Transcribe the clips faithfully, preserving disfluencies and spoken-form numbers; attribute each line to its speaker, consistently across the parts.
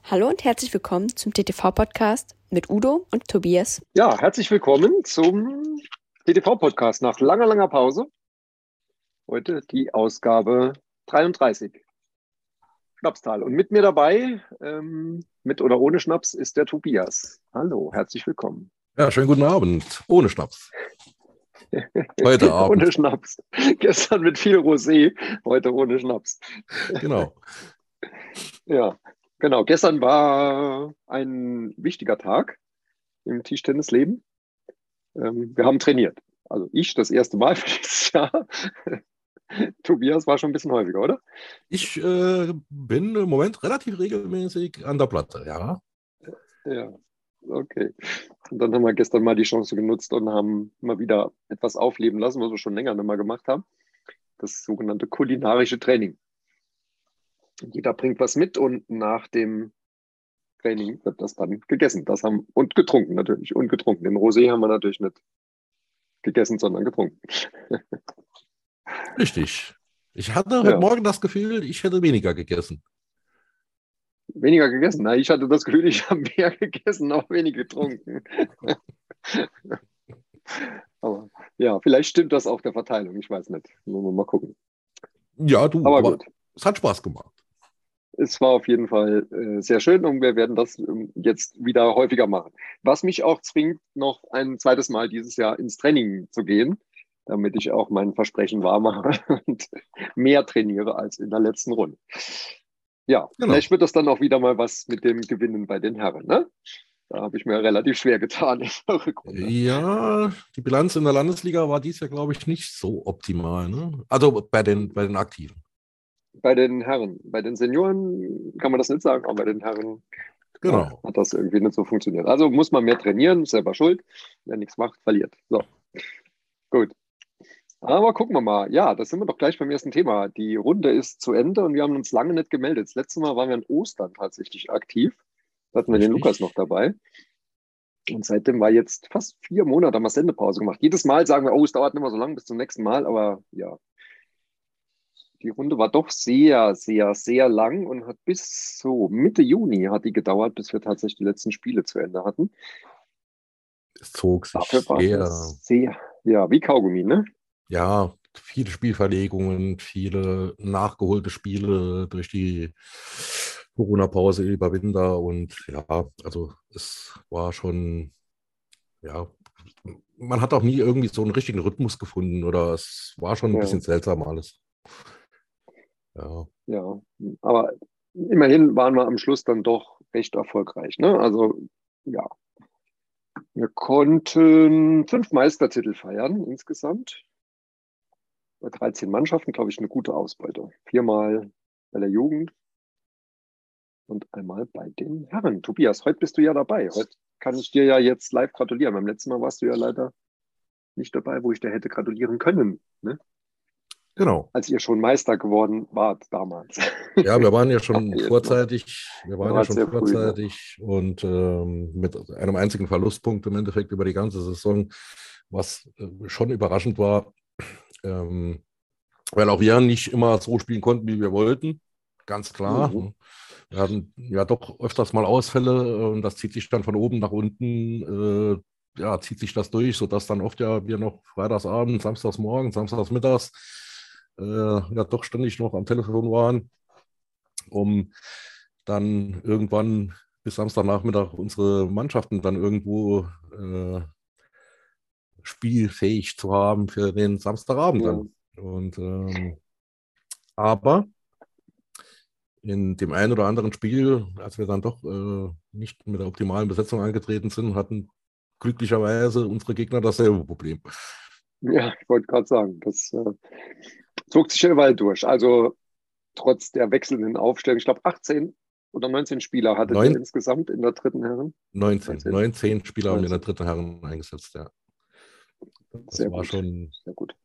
Speaker 1: Hallo und herzlich willkommen zum T T V-Podcast mit Udo und Tobias.
Speaker 2: Ja, herzlich willkommen zum T T V-Podcast nach langer, langer Pause. Heute die Ausgabe dreiunddreißig. Schnapstal. Und mit mir dabei, ähm, mit oder ohne Schnaps, ist der Tobias. Hallo, herzlich willkommen.
Speaker 3: Ja, schönen guten Abend. Ohne Schnaps. Heute Abend.
Speaker 2: Ohne Schnaps. Gestern mit viel Rosé, heute ohne Schnaps.
Speaker 3: Genau.
Speaker 2: Ja, genau. Gestern war ein wichtiger Tag im Tischtennisleben. Ähm, wir haben trainiert. Also ich das erste Mal für dieses Jahr. Tobias war schon ein bisschen häufiger, oder?
Speaker 3: Ich äh, bin im Moment relativ regelmäßig an der Platte, ja.
Speaker 2: Ja, okay. Und dann haben wir gestern mal die Chance genutzt und haben mal wieder etwas aufleben lassen, was wir schon länger nicht mehr gemacht haben. Das sogenannte kulinarische Training. Jeder bringt was mit und nach dem Training wird das dann gegessen. Das haben, und getrunken natürlich. Und getrunken. Den Rosé haben wir natürlich nicht gegessen, sondern getrunken.
Speaker 3: Richtig. Ich hatte heute
Speaker 2: Ja.
Speaker 3: Morgen das Gefühl, ich hätte weniger gegessen.
Speaker 2: Weniger gegessen? Na, ich hatte das Gefühl, ich habe mehr gegessen, auch wenig getrunken. Aber ja, vielleicht stimmt das auf der Verteilung. Ich weiß nicht. Müssen wir mal gucken.
Speaker 3: Ja, du,
Speaker 2: aber,
Speaker 3: aber
Speaker 2: gut.
Speaker 3: Es hat Spaß gemacht.
Speaker 2: Es war auf jeden Fall äh, sehr schön und wir werden das ähm, jetzt wieder häufiger machen. Was mich auch zwingt, noch ein zweites Mal dieses Jahr ins Training zu gehen, damit ich auch mein Versprechen wahr mache und mehr trainiere als in der letzten Runde. Ja,
Speaker 3: Genau.
Speaker 2: Vielleicht wird das dann auch wieder mal was mit dem Gewinnen bei den Herren, ne? Da habe ich mir relativ schwer getan in der Rückrunde.
Speaker 3: Ja, die Bilanz in der Landesliga war dies Jahr, glaube ich, nicht so optimal. Ne? Also bei den, bei den Aktiven.
Speaker 2: Bei den Herren, bei den Senioren kann man das nicht sagen, aber bei den Herren
Speaker 3: Genau.
Speaker 2: ja, hat das irgendwie nicht so funktioniert. Also muss man mehr trainieren, selber schuld. Wer nichts macht, verliert. So, gut. Aber gucken wir mal. Ja, da sind wir doch gleich beim ersten Thema. Die Runde ist zu Ende und wir haben uns lange nicht gemeldet. Das letzte Mal waren wir an Ostern tatsächlich aktiv. Da hatten wir den Lukas noch dabei. Und seitdem war jetzt fast vier Monate, haben wir Sendepause gemacht. Jedes Mal sagen wir, oh, es dauert nicht mehr so lange bis zum nächsten Mal, aber ja. Die Runde war doch sehr, sehr, sehr lang und hat bis so Mitte Juni hat die gedauert, bis wir tatsächlich die letzten Spiele zu Ende hatten.
Speaker 3: Es zog sich
Speaker 2: Dafür war
Speaker 3: sehr,
Speaker 2: es sehr, ja, wie Kaugummi, ne?
Speaker 3: Ja, viele Spielverlegungen, viele nachgeholte Spiele durch die Corona-Pause über Winter und ja, also es war schon, ja, man hat auch nie irgendwie so einen richtigen Rhythmus gefunden oder es war schon ein
Speaker 2: Ja.
Speaker 3: bisschen seltsam alles. Ja.
Speaker 2: Ja, aber immerhin waren wir am Schluss dann doch recht erfolgreich, ne? Also, ja. Wir konnten fünf Meistertitel feiern insgesamt. Bei dreizehn Mannschaften, glaube ich, eine gute Ausbeute. Viermal bei der Jugend und einmal bei den Herren. Tobias, heute bist du ja dabei. Heute kann ich dir ja jetzt live gratulieren. Beim letzten Mal warst du ja leider nicht dabei, wo ich dir hätte gratulieren können, ne?
Speaker 3: Genau.
Speaker 2: Als ihr schon Meister geworden wart damals.
Speaker 3: Ja, wir waren ja schon vorzeitig, wir waren ja schon
Speaker 2: sehr früh, ne?
Speaker 3: vorzeitig und ähm, mit einem einzigen Verlustpunkt im Endeffekt über die ganze Saison, was äh, schon überraschend war, ähm, weil auch wir nicht immer so spielen konnten, wie wir wollten, ganz klar.
Speaker 2: Mhm.
Speaker 3: Wir hatten ja doch öfters mal Ausfälle und das zieht sich dann von oben nach unten, äh, ja, zieht sich das durch, sodass dann oft ja wir noch Freitagsabend, Samstagsmorgen, Samstagsmittags äh, ja doch ständig noch am Telefon waren, um dann irgendwann bis Samstagnachmittag unsere Mannschaften dann irgendwo äh, spielfähig zu haben für den Samstagabend
Speaker 2: Ja.
Speaker 3: dann. Und ähm, aber in dem einen oder anderen Spiel, als wir dann doch äh, nicht mit der optimalen Besetzung angetreten sind, hatten glücklicherweise unsere Gegner dasselbe Problem.
Speaker 2: Ja, ich wollte gerade sagen, das äh, zog sich ja überall durch. Also trotz der wechselnden Aufstellung, ich glaube achtzehn oder neunzehn Spieler hattet
Speaker 3: Neun,
Speaker 2: ihr insgesamt in der dritten Herren?
Speaker 3: neunzehn, neunzehn Spieler haben wir in der
Speaker 2: neunzehn.
Speaker 3: dritten Herren eingesetzt, ja. Das
Speaker 2: Sehr
Speaker 3: war
Speaker 2: gut.
Speaker 3: schon.
Speaker 2: Sehr gut.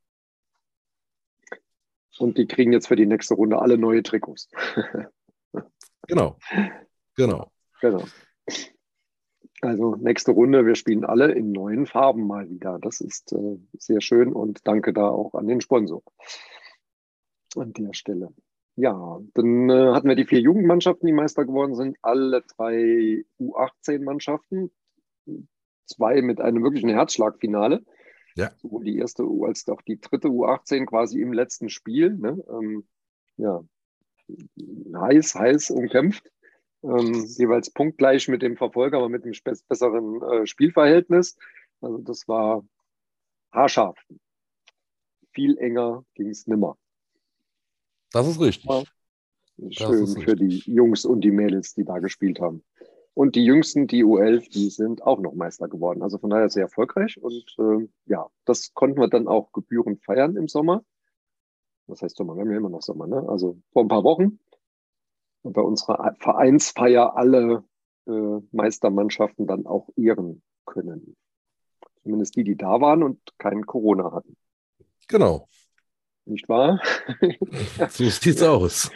Speaker 2: Und die kriegen jetzt für die nächste Runde alle neue Trikots.
Speaker 3: Genau. Genau.
Speaker 2: Genau. Also nächste Runde, wir spielen alle in neuen Farben mal wieder. Das ist äh, sehr schön und danke da auch an den Sponsor an der Stelle. Ja, dann äh, hatten wir die vier Jugendmannschaften, die Meister geworden sind, alle drei U achtzehn Mannschaften, zwei mit einem wirklichen Herzschlagfinale,
Speaker 3: Ja,
Speaker 2: sowohl die erste U als auch die dritte U achtzehn quasi im letzten Spiel. Ne? Ähm, ja, heiß, heiß umkämpft, ähm, jeweils punktgleich mit dem Verfolger, aber mit einem spe- besseren äh, Spielverhältnis. Also das war haarscharf. Viel enger ging es nimmer.
Speaker 3: das ist
Speaker 2: Ja,
Speaker 3: richtig. Das ist
Speaker 2: schön für die
Speaker 3: richtig.
Speaker 2: Jungs und die Mädels, die da gespielt haben. Und die Jüngsten, die U elf, die sind auch noch Meister geworden. Also von daher sehr erfolgreich. Und äh, ja, das konnten wir dann auch gebührend feiern im Sommer. Was heißt Sommer? Wir haben ja immer noch Sommer, ne? Also vor ein paar Wochen. Und bei unserer Vereinsfeier alle äh, Meistermannschaften dann auch ehren können. Zumindest die, die da waren und kein Corona hatten.
Speaker 3: Genau,
Speaker 2: Nicht wahr?
Speaker 3: so sieht's aus.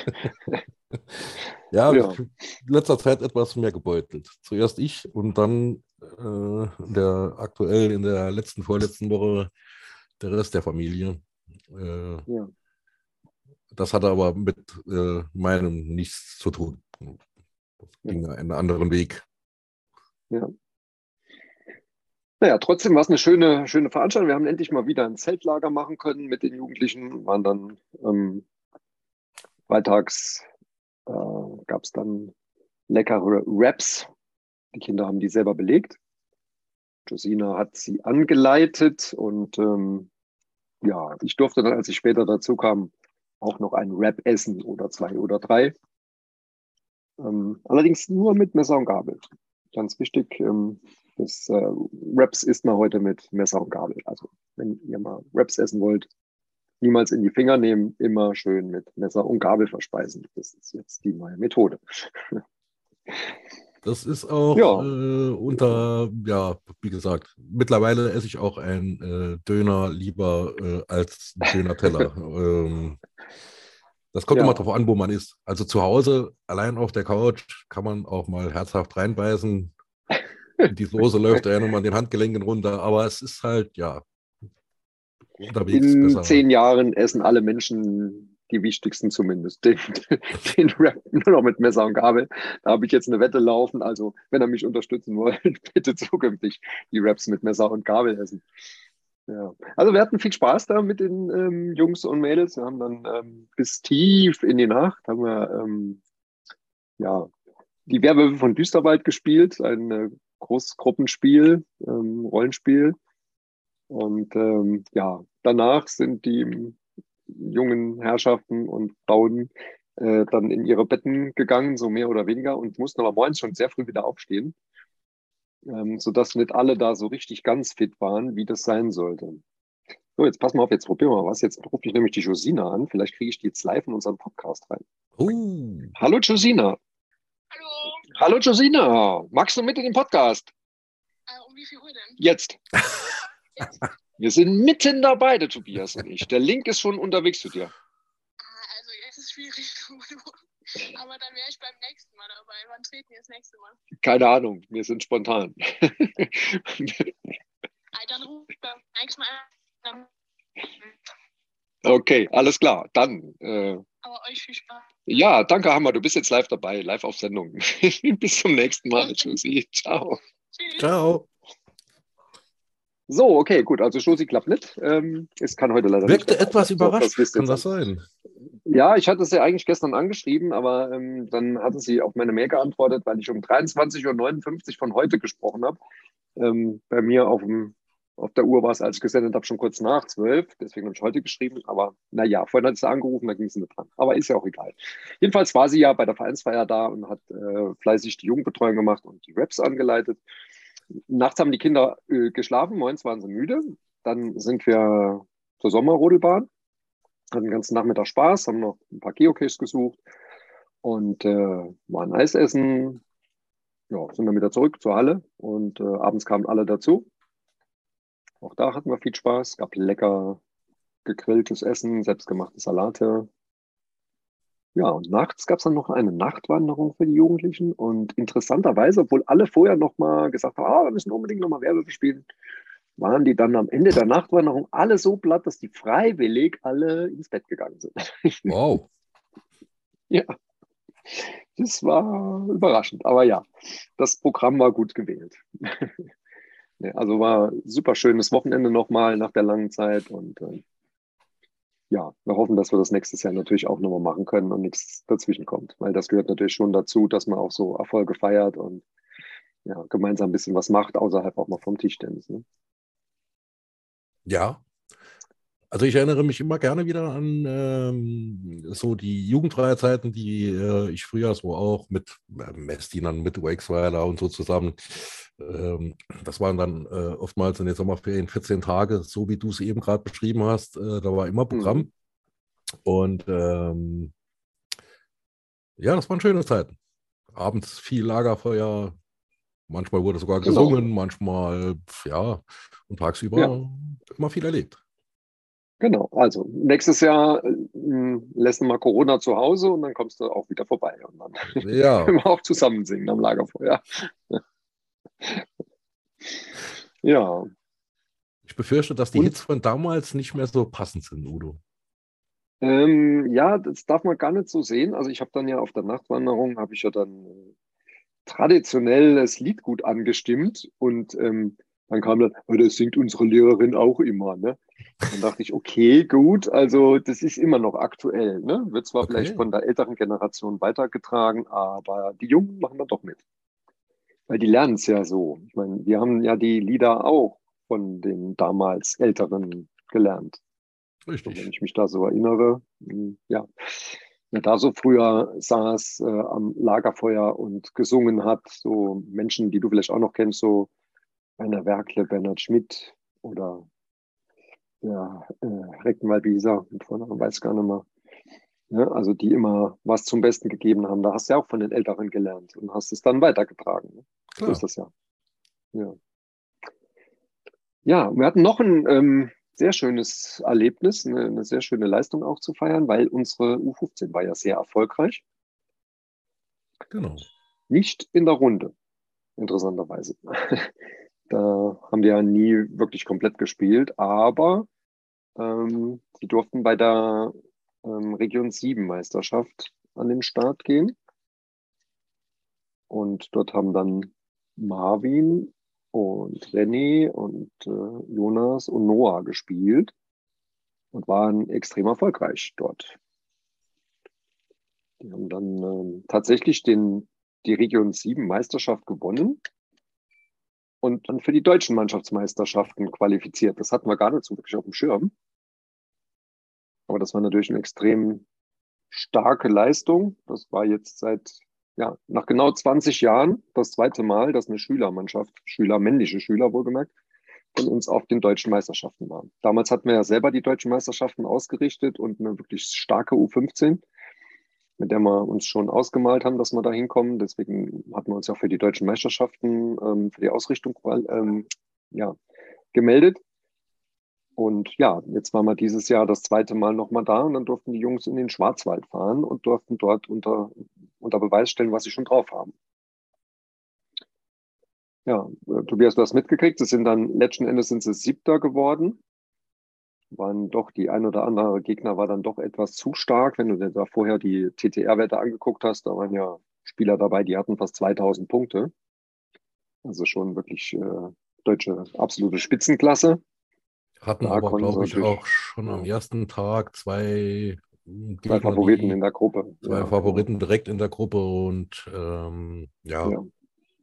Speaker 3: Ja,
Speaker 2: Ja,
Speaker 3: in letzter Zeit etwas mehr gebeutelt. Zuerst ich und dann äh, der aktuell in der letzten, vorletzten Woche der Rest der Familie. Äh,
Speaker 2: ja,
Speaker 3: das hatte aber mit äh, meinem nichts zu tun. Das
Speaker 2: ja,
Speaker 3: ging einen anderen Weg.
Speaker 2: ja. Naja, trotzdem war es eine schöne, schöne Veranstaltung. Wir haben endlich mal wieder ein Zeltlager machen können mit den Jugendlichen. Waren dann ähm, freitags äh, gab es dann leckere Wraps. Die Kinder haben die selber belegt. Josina hat sie angeleitet und ähm, ja, ich durfte dann, als ich später dazu kam, auch noch einen Wrap essen oder zwei oder drei. Ähm, allerdings nur mit Messer und Gabel. Ganz wichtig, ähm, das äh, Wraps isst man heute mit Messer und Gabel. Also wenn ihr mal Wraps essen wollt, niemals in die Finger nehmen, immer schön mit Messer und Gabel verspeisen. Das ist jetzt die neue Methode.
Speaker 3: Das ist auch
Speaker 2: Ja,
Speaker 3: äh, unter, ja, wie gesagt, mittlerweile esse ich auch einen äh, Döner lieber äh, als einen Döner-Teller. ähm, das kommt immer
Speaker 2: ja.
Speaker 3: darauf an, wo man ist. Also zu Hause, allein auf der Couch, kann man auch mal herzhaft reinbeißen. Die Soße läuft einem an den Handgelenken runter, aber es ist halt, ja, unterwegs
Speaker 2: In
Speaker 3: besser.
Speaker 2: zehn Jahren essen alle Menschen, die wichtigsten zumindest, den, den Rap nur noch mit Messer und Gabel. Da habe ich jetzt eine Wette laufen. Also, wenn ihr mich unterstützen wollt, bitte zukünftig die Raps mit Messer und Gabel essen. Ja. Also, wir hatten viel Spaß da mit den ähm, Jungs und Mädels. Wir haben dann ähm, bis tief in die Nacht haben wir ähm, ja, die Werwölfe von Düsterwald gespielt, ein äh, Großgruppenspiel, ähm, Rollenspiel. Und ähm, ja, danach sind die jungen Herrschaften und Frauen äh, dann in ihre Betten gegangen, so mehr oder weniger, und mussten aber morgens schon sehr früh wieder aufstehen, ähm, sodass nicht alle da so richtig ganz fit waren, wie das sein sollte. So, jetzt pass mal auf, jetzt probieren wir mal was. Jetzt rufe ich nämlich die Josina an. Vielleicht kriege ich die jetzt live in unseren Podcast rein.
Speaker 3: Oh,
Speaker 2: Hallo Josina.
Speaker 4: Hallo,
Speaker 2: Hallo Josina. Magst du mit in den Podcast?
Speaker 4: äh, um wie viel Uhr denn?
Speaker 2: Jetzt.
Speaker 4: Jetzt?
Speaker 2: Wir sind mitten dabei, der Tobias und ich. Der Link ist schon unterwegs zu dir.
Speaker 4: Ah, also jetzt ist schwierig. Aber dann wäre ich beim nächsten Mal dabei. Wann treten wir das nächste Mal?
Speaker 2: Keine Ahnung, wir sind spontan.
Speaker 4: Ah, dann rufe ich beim nächsten Mal an.
Speaker 2: Okay, alles klar. Dann, äh,
Speaker 4: Aber euch viel Spaß.
Speaker 2: ja, danke, Hammer. Du bist jetzt live dabei, live auf Sendung. Bis zum nächsten Mal. Tschüssi. Ciao.
Speaker 4: Tschüss.
Speaker 3: ciao.
Speaker 2: So, okay, gut. Also Josi klappt nicht. Ähm, es kann heute leider nicht
Speaker 3: Wirkte
Speaker 2: dabei
Speaker 3: etwas
Speaker 2: sein. So, das
Speaker 3: überrascht,
Speaker 2: wisst ihr
Speaker 3: kann das
Speaker 2: jetzt.
Speaker 3: sein?
Speaker 2: Ja, ich hatte sie eigentlich gestern angeschrieben, aber ähm, dann hatte sie auf meine Mail geantwortet, weil ich um dreiundzwanzig Uhr neunundfünfzig von heute gesprochen habe. Ähm, bei mir auf, dem, auf der Uhr war es, als ich gesendet habe, schon kurz nach zwölf. Deswegen habe ich heute geschrieben. Aber naja, vorhin hat sie angerufen, da ging sie nicht dran. Aber ist ja auch egal. Jedenfalls war sie ja bei der Vereinsfeier da und hat äh, fleißig die Jugendbetreuung gemacht und die Raps angeleitet. Nachts haben die Kinder äh, geschlafen, morgens waren sie müde. Dann sind wir zur Sommerrodelbahn, hatten den ganzen Nachmittag Spaß, haben noch ein paar Geocaches gesucht und äh, waren Eis essen. Ja, sind dann wieder zurück zur Halle und äh, abends kamen alle dazu. Auch da hatten wir viel Spaß. Es gab lecker gegrilltes Essen, selbstgemachte Salate. Ja, und nachts gab es dann noch eine Nachtwanderung für die Jugendlichen. Und interessanterweise, obwohl alle vorher noch mal gesagt haben, ah, wir müssen unbedingt noch mal Werwölfe spielen, waren die dann am Ende der Nachtwanderung alle so platt, dass die freiwillig alle ins Bett gegangen sind.
Speaker 3: Wow.
Speaker 2: Ja, das war überraschend. Aber ja, das Programm war gut gewählt. Ja, also war ein super schönes Wochenende nochmal nach der langen Zeit. Und äh, ja, wir hoffen, dass wir das nächstes Jahr natürlich auch nochmal machen können und nichts dazwischen kommt. Weil das gehört natürlich schon dazu, dass man auch so Erfolge feiert und ja, gemeinsam ein bisschen was macht, außerhalb auch mal vom Tischtennis. Ne?
Speaker 3: Ja, also ich erinnere mich immer gerne wieder an ähm, so die jugendfreie Zeiten, die äh, ich früher so auch mit äh, Messdienern, mit Wakesweiler und so zusammen. Ähm, das waren dann äh, oftmals in den Sommerferien vierzehn Tage, so wie du es eben gerade beschrieben hast. Äh, da war immer
Speaker 2: Mhm.
Speaker 3: Programm. Und ähm, ja, das waren schöne Zeiten. Abends viel Lagerfeuer, manchmal wurde sogar
Speaker 2: Genau.
Speaker 3: gesungen, manchmal, ja, und
Speaker 2: Ja,
Speaker 3: tagsüber immer viel erlebt.
Speaker 2: genau. Also nächstes Jahr äh, lässt du mal Corona zu Hause und dann kommst du auch wieder vorbei. Und dann
Speaker 3: Ja,
Speaker 2: können wir auch zusammen singen am Lagerfeuer. Ja,
Speaker 3: ich befürchte, dass die
Speaker 2: und
Speaker 3: Hits von damals nicht mehr so passend sind, Udo.
Speaker 2: ähm, ja, das darf man gar nicht so sehen. Also ich habe dann ja auf der Nachtwanderung, habe ich ja dann äh, traditionell das Lied gut angestimmt und ähm, dann kam dann, "Oh, das singt unsere Lehrerin auch immer, ne? Dann dachte ich, okay, gut, also das ist immer noch aktuell, ne? Wird zwar vielleicht
Speaker 3: Okay,
Speaker 2: von der älteren Generation weitergetragen, aber die Jungen machen da doch mit. Weil die lernen es ja so. Ich meine, wir haben ja die Lieder auch von den damals Älteren gelernt. Und wenn
Speaker 3: richtig.
Speaker 2: ich mich da so erinnere, mh, ja, wer da so früher saß äh, am Lagerfeuer und gesungen hat, so Menschen, die du vielleicht auch noch kennst, so Rainer Werkle, Bernhard Schmidt oder ja, äh, Reckenwald Wieser, mit Vornamen weiß ich gar nicht mehr. Ja, also die immer was zum Besten gegeben haben. Da hast du ja auch von den Älteren gelernt und hast es dann weitergetragen. Ne? So ist
Speaker 3: Klar.
Speaker 2: das ja. Ja, ja, wir hatten noch ein ähm, sehr schönes Erlebnis, eine, eine sehr schöne Leistung auch zu feiern, weil unsere U fünfzehn war ja sehr erfolgreich.
Speaker 3: Genau.
Speaker 2: Nicht in der Runde, interessanterweise. Da haben die ja nie wirklich komplett gespielt, aber ähm, sie durften bei der ähm, Region sieben Meisterschaft an den Start gehen. Und dort haben dann Marvin und René und äh, Jonas und Noah gespielt und waren extrem erfolgreich dort. Die haben dann ähm, tatsächlich den, die Region sieben Meisterschaft gewonnen und dann für die deutschen Mannschaftsmeisterschaften qualifiziert. Das hatten wir gar nicht so wirklich auf dem Schirm. Aber das war natürlich eine extrem starke Leistung. Das war jetzt seit, ja, nach genau zwanzig Jahren das zweite Mal, dass eine Schülermannschaft, Schüler, männliche Schüler wohlgemerkt, von uns auf den deutschen Meisterschaften waren. Damals hatten wir ja selber die deutschen Meisterschaften ausgerichtet und eine wirklich starke U fünfzehn, mit der wir uns schon ausgemalt haben, dass wir da hinkommen. Deswegen hatten wir uns ja für die deutschen Meisterschaften, ähm, für die Ausrichtung ähm, ja, gemeldet. Und ja, jetzt waren wir dieses Jahr das zweite Mal nochmal da und dann durften die Jungs in den Schwarzwald fahren und durften dort unter, unter Beweis stellen, was sie schon drauf haben. Ja, äh, Tobias, du hast mitgekriegt, sie sind dann, letzten Endes sind sie Siebter geworden. Waren doch, die ein oder andere Gegner war dann doch etwas zu stark. Wenn du dir da vorher die T T R-Werte angeguckt hast, da waren ja Spieler dabei, die hatten fast zweitausend Punkte. Also schon wirklich äh, deutsche absolute Spitzenklasse.
Speaker 3: Hatten
Speaker 2: Da
Speaker 3: aber,
Speaker 2: konnten sie
Speaker 3: glaube ich,
Speaker 2: natürlich
Speaker 3: auch schon am
Speaker 2: ja,
Speaker 3: ersten Tag zwei
Speaker 2: zwei
Speaker 3: Gegner,
Speaker 2: Favoriten in
Speaker 3: die
Speaker 2: der Gruppe.
Speaker 3: zwei
Speaker 2: Ja, genau.
Speaker 3: Favoriten direkt in der Gruppe und ähm, ja,
Speaker 2: Ja.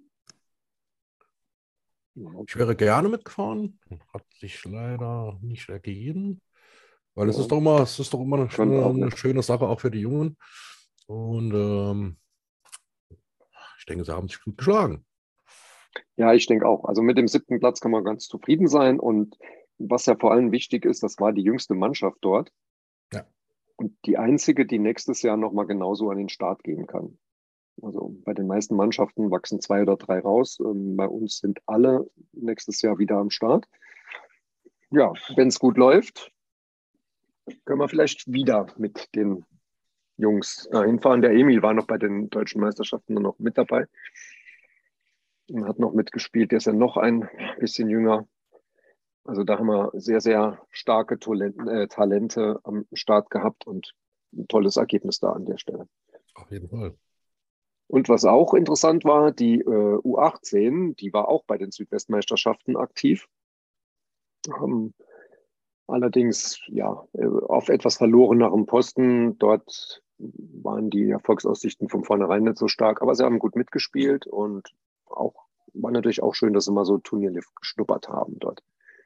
Speaker 2: Ja.
Speaker 3: ich wäre gerne mitgefahren, hat sich leider nicht ergeben, weil es ist
Speaker 2: Ja,
Speaker 3: doch immer, es ist doch immer eine,
Speaker 2: ich konnte
Speaker 3: schöne-
Speaker 2: auch
Speaker 3: eine
Speaker 2: nicht.
Speaker 3: schöne Sache auch für die Jungen und ähm, ich denke, sie haben sich gut geschlagen.
Speaker 2: Ja, ich denke auch. Also mit dem siebten Platz kann man ganz zufrieden sein. Und was ja vor allem wichtig ist, das war die jüngste Mannschaft dort
Speaker 3: Ja,
Speaker 2: und die einzige, die nächstes Jahr nochmal genauso an den Start gehen kann. Also bei den meisten Mannschaften wachsen zwei oder drei raus. Ähm, bei uns sind alle nächstes Jahr wieder am Start. Ja, wenn es gut läuft, können wir vielleicht wieder mit den Jungs äh, hinfahren. Der Emil war noch bei den deutschen Meisterschaften noch mit dabei und hat noch mitgespielt. Der ist ja noch ein bisschen jünger. Also da haben wir sehr, sehr starke Talente, äh, Talente am Start gehabt und ein tolles Ergebnis da an der Stelle.
Speaker 3: Auf jeden Fall.
Speaker 2: Und was auch interessant war, die äh, U achtzehn, die war auch bei den Südwestmeisterschaften aktiv. Ähm, allerdings ja äh, auf etwas verlorenerem Posten. Dort waren die Erfolgsaussichten von vornherein nicht so stark, aber sie haben gut mitgespielt und auch war natürlich auch schön, dass sie mal so Turnierlift geschnuppert haben dort.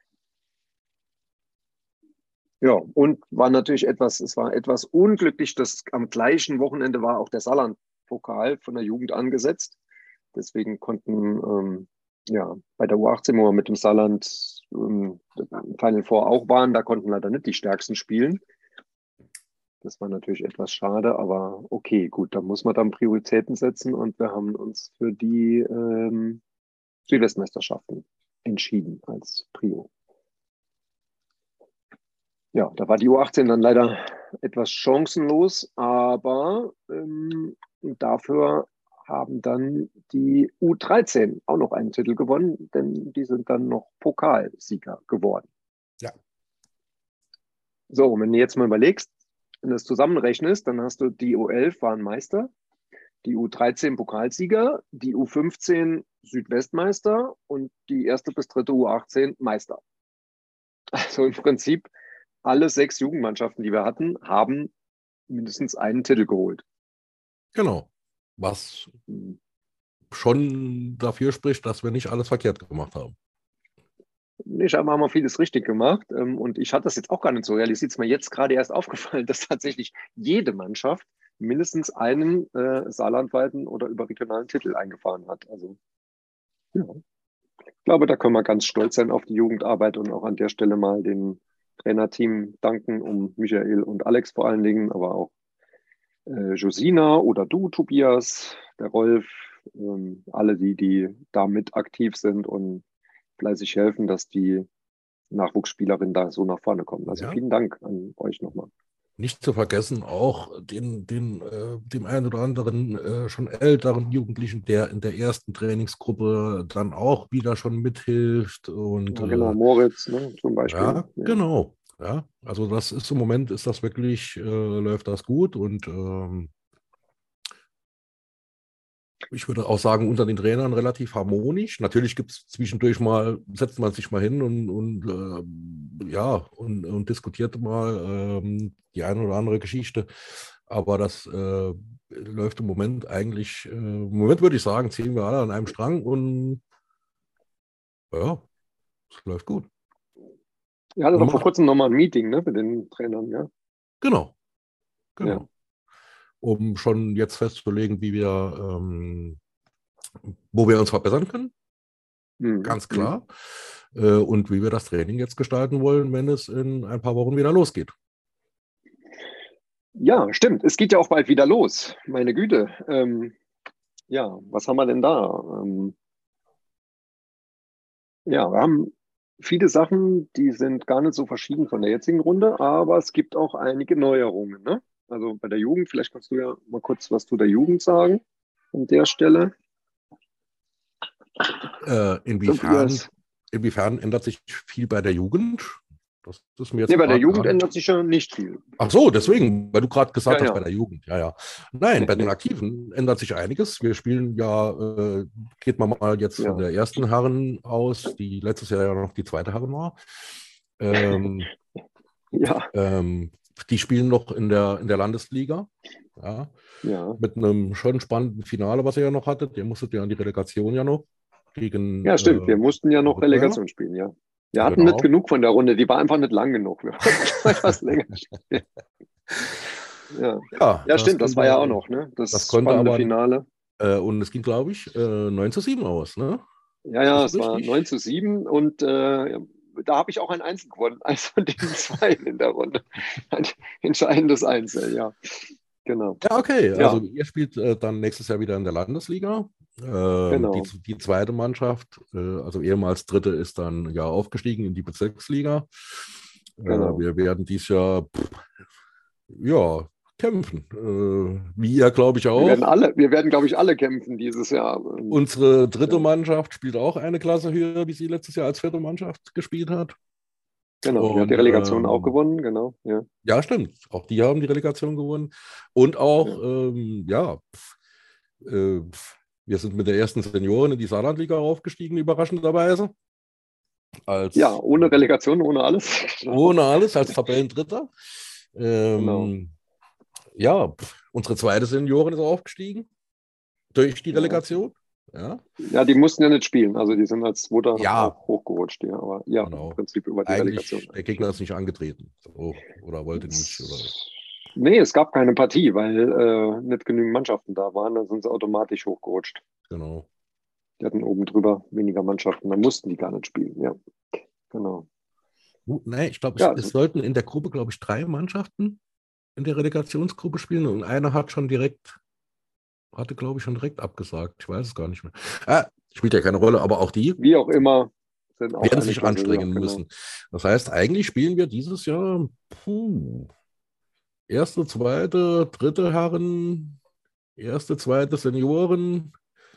Speaker 2: Ja, und war natürlich etwas, es war etwas unglücklich, dass am gleichen Wochenende war auch der Saarland-Pokal von der Jugend angesetzt. Deswegen konnten ähm, ja bei der U achtzehn, wo wir mit dem Saarland ähm, Final Four auch waren, da konnten leider nicht die Stärksten spielen. Das war natürlich etwas schade, aber okay, gut, da muss man dann Prioritäten setzen und wir haben uns für die ähm, Südwestmeisterschaften entschieden als Prio. Ja, da war die U achtzehn dann leider etwas chancenlos, aber ähm, dafür haben dann die U dreizehn auch noch einen Titel gewonnen, denn die sind dann noch Pokalsieger geworden.
Speaker 3: Ja.
Speaker 2: So, und wenn du jetzt mal überlegst, wenn du das zusammenrechnest, dann hast du die U elf waren Meister, die U dreizehn Pokalsieger, die U fünfzehn Südwestmeister und die erste bis dritte U achtzehn Meister. Also im Prinzip alle sechs Jugendmannschaften, die wir hatten, haben mindestens einen Titel geholt.
Speaker 3: Genau. Was schon dafür spricht, dass wir nicht alles verkehrt gemacht haben.
Speaker 2: Ich habe mal vieles richtig gemacht und ich hatte das jetzt auch gar nicht so realisiert. Es ist mir jetzt gerade erst aufgefallen, dass tatsächlich jede Mannschaft mindestens einen äh, saarlandweiten oder überregionalen Titel eingefahren hat. Also ja, ich glaube, da können wir ganz stolz sein auf die Jugendarbeit und auch an der Stelle mal dem Trainerteam danken, um Michael und Alex vor allen Dingen, aber auch äh, Josina oder du, Tobias, der Rolf, ähm, alle die, die da mit aktiv sind und fleißig helfen, dass die Nachwuchsspielerinnen da so nach vorne kommen. Also
Speaker 3: Ja.
Speaker 2: vielen Dank an euch nochmal.
Speaker 3: Nicht zu vergessen auch den, den, äh, dem einen oder anderen äh, schon älteren Jugendlichen, der in der ersten Trainingsgruppe dann auch wieder schon mithilft. Und,
Speaker 2: Ja, genau,
Speaker 3: äh,
Speaker 2: Moritz, ne, zum Beispiel.
Speaker 3: ja,
Speaker 2: Ja.
Speaker 3: genau. Ja, also das ist im Moment, ist das wirklich, äh, läuft das gut und ähm, ich würde auch sagen, unter den Trainern relativ harmonisch. Natürlich gibt es zwischendurch mal, setzt man sich mal hin und, und äh, ja, und, und diskutiert mal ähm, die eine oder andere Geschichte. Aber das äh, läuft im Moment eigentlich, äh, im Moment würde ich sagen, ziehen wir alle an einem Strang und ja, es läuft gut.
Speaker 2: Ja, das
Speaker 3: Und
Speaker 2: war vor
Speaker 3: macht,
Speaker 2: kurzem nochmal ein Meeting, ne, mit den Trainern, ja.
Speaker 3: genau, genau.
Speaker 2: Ja.
Speaker 3: Um schon jetzt festzulegen, wie wir, ähm, wo wir uns verbessern können.
Speaker 2: Mhm.
Speaker 3: Ganz klar. Mhm. Äh, und wie wir das Training jetzt gestalten wollen, wenn es in ein paar Wochen wieder losgeht.
Speaker 2: Ja, stimmt. Es geht ja auch bald wieder los. Meine Güte. Ähm, ja, was haben wir denn da? Ähm, ja, wir haben viele Sachen, die sind gar nicht so verschieden von der jetzigen Runde, aber es gibt auch einige Neuerungen, ne? Also bei der Jugend, vielleicht kannst du ja mal kurz was zu der Jugend sagen an der Stelle.
Speaker 3: Äh, inwiefern, inwiefern ändert sich viel bei der Jugend? Das ist mir jetzt
Speaker 2: nee, bei der Jugend
Speaker 3: grad,
Speaker 2: ändert sich ja nicht viel.
Speaker 3: Ach so, deswegen, weil du gerade gesagt
Speaker 2: ja,
Speaker 3: hast,
Speaker 2: ja.
Speaker 3: bei der Jugend. Ja, ja. Nein,
Speaker 2: Nee,
Speaker 3: bei den
Speaker 2: nee.
Speaker 3: Aktiven ändert sich einiges. Wir spielen ja, äh, geht man mal jetzt
Speaker 2: Ja.
Speaker 3: von der ersten Herren aus, die letztes Jahr ja noch die zweite Herren war. Ähm,
Speaker 2: ja.
Speaker 3: ähm, die spielen noch in der, in der Landesliga. Ja.
Speaker 2: Ja.
Speaker 3: Mit einem schon spannenden Finale, was ihr ja noch hattet. Ihr musstet ja an die Relegation ja noch. Gegen,
Speaker 2: ja, stimmt.
Speaker 3: äh,
Speaker 2: Wir mussten ja noch
Speaker 3: Rückkehr.
Speaker 2: Relegation spielen, ja. Wir hatten
Speaker 3: Genau.
Speaker 2: nicht genug von der Runde. Die war einfach nicht lang genug. Wir wollten etwas länger spielen. Ja,
Speaker 3: ja,
Speaker 2: ja stimmt. Das
Speaker 3: konnte,
Speaker 2: war ja auch noch, ne? Das,
Speaker 3: das konnte
Speaker 2: spannende
Speaker 3: aber,
Speaker 2: Finale.
Speaker 3: Äh, und es ging, glaube ich, äh, neun zu sieben aus, ne?
Speaker 2: Ja, ja,
Speaker 3: Ist
Speaker 2: es war
Speaker 3: richtig?
Speaker 2: neun zu sieben und äh, da habe ich auch ein Einzel gewonnen, eins von den zwei in der Runde. Ein entscheidendes Einzel, ja. Genau.
Speaker 3: Ja, okay.
Speaker 2: Ja.
Speaker 3: Also ihr spielt äh, dann nächstes Jahr wieder in der Landesliga. Ähm,
Speaker 2: Genau.
Speaker 3: die, die zweite Mannschaft, äh, also ehemals dritte, ist dann ja aufgestiegen in die Bezirksliga.
Speaker 2: Genau.
Speaker 3: Äh, wir werden dieses Jahr pff, ja, kämpfen. Äh, wie ihr, glaube ich, auch.
Speaker 2: Wir werden alle, wir werden, glaube ich, alle kämpfen dieses Jahr.
Speaker 3: Unsere dritte
Speaker 2: Ja.
Speaker 3: Mannschaft spielt auch eine Klasse höher, wie sie letztes Jahr als vierte Mannschaft gespielt hat.
Speaker 2: Genau, ja, die
Speaker 3: Und
Speaker 2: Relegation auch
Speaker 3: ähm,
Speaker 2: gewonnen, genau. Ja,
Speaker 3: ja, stimmt. Auch die haben die Relegation gewonnen. Und auch,
Speaker 2: ja.
Speaker 3: ähm, ja, pf, äh, pf, wir sind mit der ersten Senioren in die Saarlandliga aufgestiegen, überraschenderweise.
Speaker 2: Ja,
Speaker 3: Als
Speaker 2: ohne Relegation, ohne alles. Genau.
Speaker 3: ohne alles, als Tabellendritter.
Speaker 2: Genau.
Speaker 3: Ähm, ja, pf, unsere zweite Seniorin ist aufgestiegen durch die
Speaker 2: Ja.
Speaker 3: Relegation. Ja,
Speaker 2: Ja, die mussten ja nicht spielen. Also die sind als Zweiter
Speaker 3: ja,
Speaker 2: auch hochgerutscht, ja. Aber ja, im
Speaker 3: genau.
Speaker 2: Prinzip über die Relegation
Speaker 3: Eigentlich, der
Speaker 2: eigentlich,
Speaker 3: Gegner
Speaker 2: ja.
Speaker 3: ist nicht angetreten. So, oder wollte nicht. Oder,
Speaker 2: Nee, es gab keine Partie, weil äh, nicht genügend Mannschaften da waren. Dann sind sie automatisch hochgerutscht.
Speaker 3: genau.
Speaker 2: Die hatten oben drüber weniger Mannschaften. Dann mussten die gar nicht spielen. Ja, genau.
Speaker 3: Uh, nee, ich glaube, es,
Speaker 2: Ja,
Speaker 3: es sollten in der Gruppe, glaube ich, drei Mannschaften in der Relegationsgruppe spielen und einer hat schon direkt, hatte, glaube ich, schon direkt abgesagt. Ich weiß es gar nicht mehr. Ah, spielt ja keine Rolle, aber auch die
Speaker 2: wie auch immer, sind auch
Speaker 3: werden
Speaker 2: eine
Speaker 3: sich
Speaker 2: Klasse höher.
Speaker 3: anstrengen
Speaker 2: Genau.
Speaker 3: müssen. Das heißt, eigentlich spielen wir dieses Jahr puh, erste, zweite, dritte Herren, erste, zweite Senioren.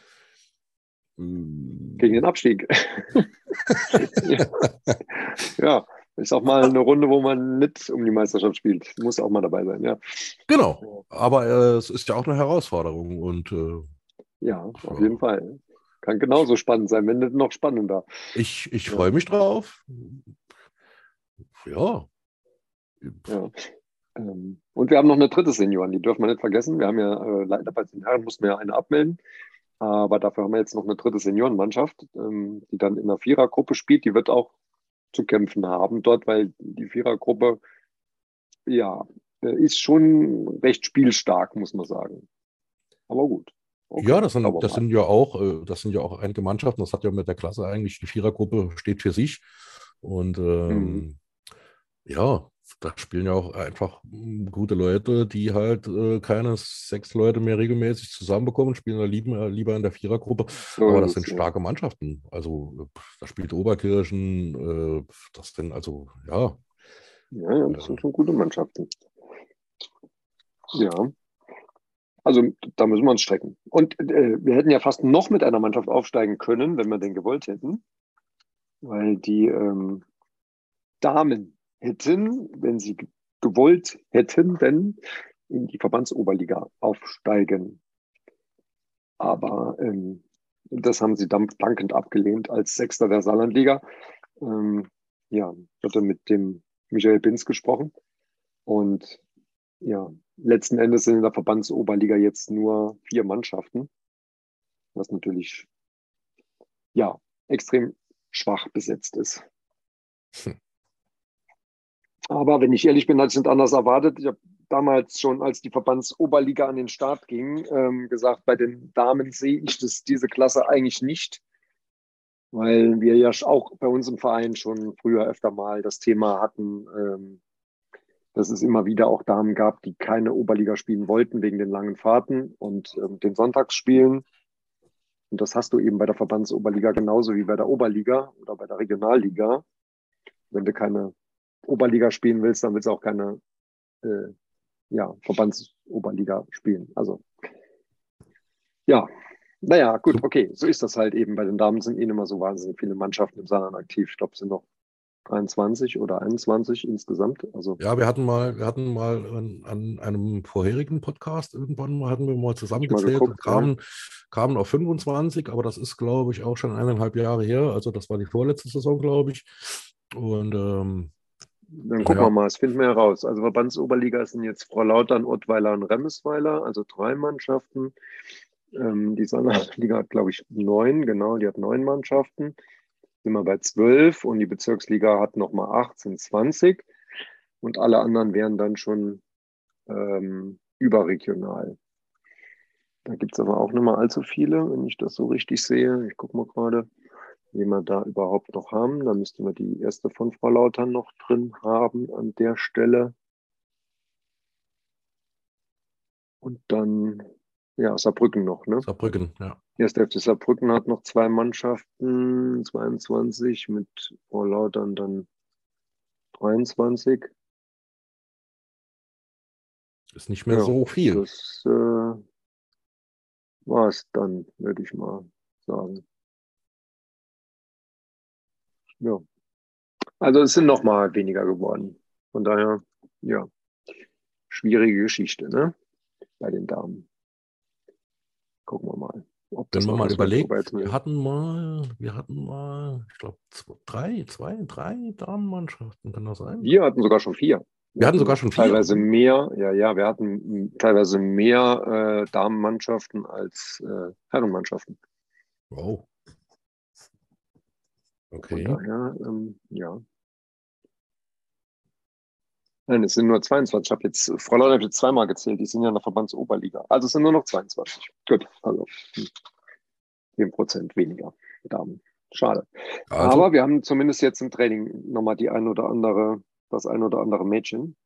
Speaker 2: Gegen
Speaker 3: Hm.
Speaker 2: den Abstieg. Ja, ja, ist auch mal eine Runde, wo man nicht um die Meisterschaft spielt. Muss auch mal dabei sein, ja.
Speaker 3: Genau,
Speaker 2: Ja,
Speaker 3: aber äh, es ist ja auch eine Herausforderung und äh,
Speaker 2: ja, auf jeden
Speaker 3: ja.
Speaker 2: Fall. Kann genauso spannend sein, wenn nicht noch spannender.
Speaker 3: ich, ich
Speaker 2: Ja,
Speaker 3: freue mich drauf. Ja,
Speaker 2: ja. Ähm, und wir haben noch eine dritte Senioren, die dürfen wir nicht vergessen. Wir haben ja, äh, leider bei den Herren mussten wir ja eine abmelden. Aber dafür haben wir jetzt noch eine dritte Seniorenmannschaft, ähm, die dann in einer Vierergruppe spielt. Die wird auch zu kämpfen haben dort, weil die Vierergruppe, ja, äh, ist schon recht spielstark, muss man sagen. Aber gut.
Speaker 3: Ja,
Speaker 2: Okay,
Speaker 3: das
Speaker 2: schauen
Speaker 3: sind,
Speaker 2: wir
Speaker 3: das
Speaker 2: mal.
Speaker 3: sind ja auch, äh, das sind ja auch einige Mannschaften. Das hat ja mit der Klasse eigentlich, die Vierergruppe steht für sich. Und
Speaker 2: Mhm.
Speaker 3: ähm, ja, da spielen ja auch einfach mm, gute Leute, die halt äh, keine sechs Leute mehr regelmäßig zusammenbekommen, spielen da lieber, lieber in der Vierergruppe.
Speaker 2: So
Speaker 3: Aber
Speaker 2: ist
Speaker 3: das
Speaker 2: es,
Speaker 3: sind
Speaker 2: ja.
Speaker 3: starke Mannschaften. Also äh, da spielt Oberkirchen, äh, das sind also, ja,
Speaker 2: Ja, ja, das
Speaker 3: äh,
Speaker 2: sind schon gute Mannschaften. Ja, also da müssen wir uns strecken. Und äh, wir hätten ja fast noch mit einer Mannschaft aufsteigen können, wenn wir den gewollt hätten, weil die ähm, Damen hätten, wenn sie ge- gewollt hätten, denn in die Verbandsoberliga aufsteigen. Aber ähm, das haben sie dann dankend abgelehnt als Sechster der Saarlandliga. Ähm, ja, ich hatte mit dem Michael Binz gesprochen und ja, letzten Endes sind in der Verbandsoberliga jetzt nur vier Mannschaften, was natürlich ja extrem schwach besetzt ist. Aber wenn ich ehrlich bin, hatte ich nicht anders erwartet. Ich habe damals schon, als die Verbandsoberliga an den Start ging, ähm, gesagt, bei den Damen sehe ich das, diese Klasse eigentlich nicht, weil wir ja auch bei uns im Verein schon früher öfter mal das Thema hatten, ähm, dass es immer wieder auch Damen gab, die keine Oberliga spielen wollten wegen den langen Fahrten und ähm, den Sonntagsspielen. Und das hast du eben bei der Verbandsoberliga genauso wie bei der Oberliga oder bei der Regionalliga. Wenn du keine Oberliga spielen willst, dann willst du auch keine äh, ja, Verbandsoberliga spielen. Also ja, naja, gut,
Speaker 3: so,
Speaker 2: okay, so ist das halt eben. Bei den Damen sind eh nicht mehr so wahnsinnig viele Mannschaften im Saarland aktiv. Ich glaube, es sind noch dreiundzwanzig oder einundzwanzig insgesamt. Also
Speaker 3: ja, wir hatten mal, wir hatten mal an, an einem vorherigen Podcast irgendwann mal, hatten wir mal
Speaker 2: hab ich mal
Speaker 3: zusammengezählt,
Speaker 2: geguckt, ja.
Speaker 3: kamen, kamen auf fünfundzwanzig, aber das ist, glaube ich, auch schon eineinhalb Jahre her. Also das war die vorletzte Saison, glaube ich. Und ähm,
Speaker 2: Dann gucken wir
Speaker 3: ja,
Speaker 2: mal, das finden wir heraus. Also Verbandsoberliga sind jetzt Frau Lautern, Ottweiler und Remmisweiler, also drei Mannschaften. Ähm, die Saarlandliga hat, glaube ich, neun, genau, die hat neun Mannschaften. Sind wir bei zwölf und die Bezirksliga hat nochmal acht, sind zwanzig. Und alle anderen wären dann schon ähm, überregional. Da gibt es aber auch nicht mehr allzu viele, wenn ich das so richtig sehe. Ich gucke mal gerade, wen wir da überhaupt noch haben. Da müssten wir die erste von Frau Lautern noch drin haben an der Stelle. Und dann, ja, Saarbrücken noch, ne?
Speaker 3: Saarbrücken, ja.
Speaker 2: Erster F C Saarbrücken hat noch zwei Mannschaften, zweiundzwanzig, mit Frau Lautern dann dreiundzwanzig.
Speaker 3: Ist nicht mehr
Speaker 2: Ja,
Speaker 3: so viel.
Speaker 2: das äh, war es dann, würde ich mal sagen. Ja. Also es sind noch mal weniger geworden. Von daher, ja, schwierige Geschichte, ne? Bei den Damen. Gucken wir mal, ob
Speaker 3: Wenn
Speaker 2: das
Speaker 3: man
Speaker 2: noch
Speaker 3: mal
Speaker 2: was wird.
Speaker 3: überlegt,
Speaker 2: Wobei jetzt
Speaker 3: wir
Speaker 2: mal,
Speaker 3: hatten mal, wir hatten mal, ich glaube, drei, zwei, drei Damenmannschaften, kann das sein?
Speaker 2: wir hatten sogar schon vier.
Speaker 3: Wir
Speaker 2: Wir
Speaker 3: hatten
Speaker 2: hatten
Speaker 3: sogar
Speaker 2: noch
Speaker 3: schon vier.
Speaker 2: teilweise mehr, ja, ja, wir hatten m, teilweise mehr äh, Damenmannschaften als äh, Herrenmannschaften.
Speaker 3: Wow,
Speaker 2: Von
Speaker 3: okay.
Speaker 2: daher, ähm, ja. Nein, es sind nur zweiundzwanzig. Ich habe jetzt, Fräulein habe ich jetzt zweimal gezählt, die sind ja in der Verbandsoberliga. Also es sind nur noch zweiundzwanzig. Gut, also hm, zehn Prozent weniger Damen. Schade.
Speaker 3: Also,
Speaker 2: Aber wir haben zumindest jetzt im Training nochmal die ein oder andere, das ein oder andere Mädchen.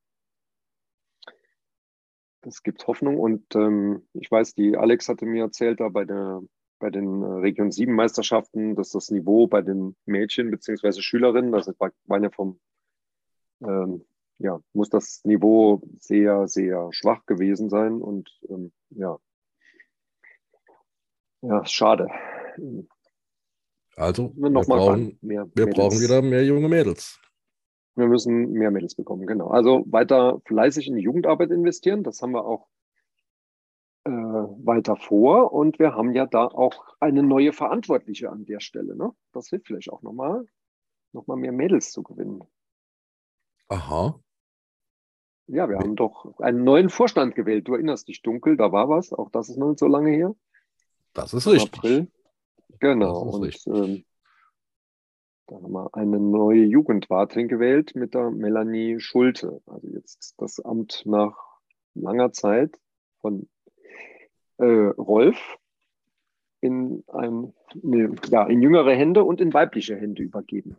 Speaker 2: Das gibt Hoffnung. Und ähm, ich weiß, die Alex hatte mir erzählt, da bei der, bei den äh, Region sieben Meisterschaften, dass das Niveau bei den Mädchen beziehungsweise Schülerinnen, das waren ja vom, ähm, ja, muss das Niveau sehr, sehr schwach gewesen sein. Und ähm, ja, ja, schade.
Speaker 3: also, wir
Speaker 2: Nochmal ran,
Speaker 3: brauchen,
Speaker 2: mehr
Speaker 3: wir brauchen
Speaker 2: Mädels.
Speaker 3: wieder mehr junge Mädels.
Speaker 2: Wir müssen mehr Mädels bekommen, genau. Also weiter fleißig in die Jugendarbeit investieren. Das haben wir auch äh, weiter vor. Und wir haben ja da auch eine neue Verantwortliche an der Stelle. Ne? Das hilft vielleicht auch nochmal, nochmal mehr Mädels zu gewinnen.
Speaker 3: Aha,
Speaker 2: Ja, wir
Speaker 3: we-
Speaker 2: haben doch einen neuen Vorstand gewählt. Du erinnerst dich dunkel, da war was. Auch das ist noch nicht so lange her.
Speaker 3: das ist
Speaker 2: Im
Speaker 3: richtig.
Speaker 2: April. Genau.
Speaker 3: Das ist
Speaker 2: Und
Speaker 3: richtig.
Speaker 2: ähm, da haben wir eine neue Jugendwartin gewählt mit der Melanie Schulte. Also jetzt das Amt nach langer Zeit von äh, Rolf in, ein, ne, ja, in jüngere Hände und in weibliche Hände übergeben.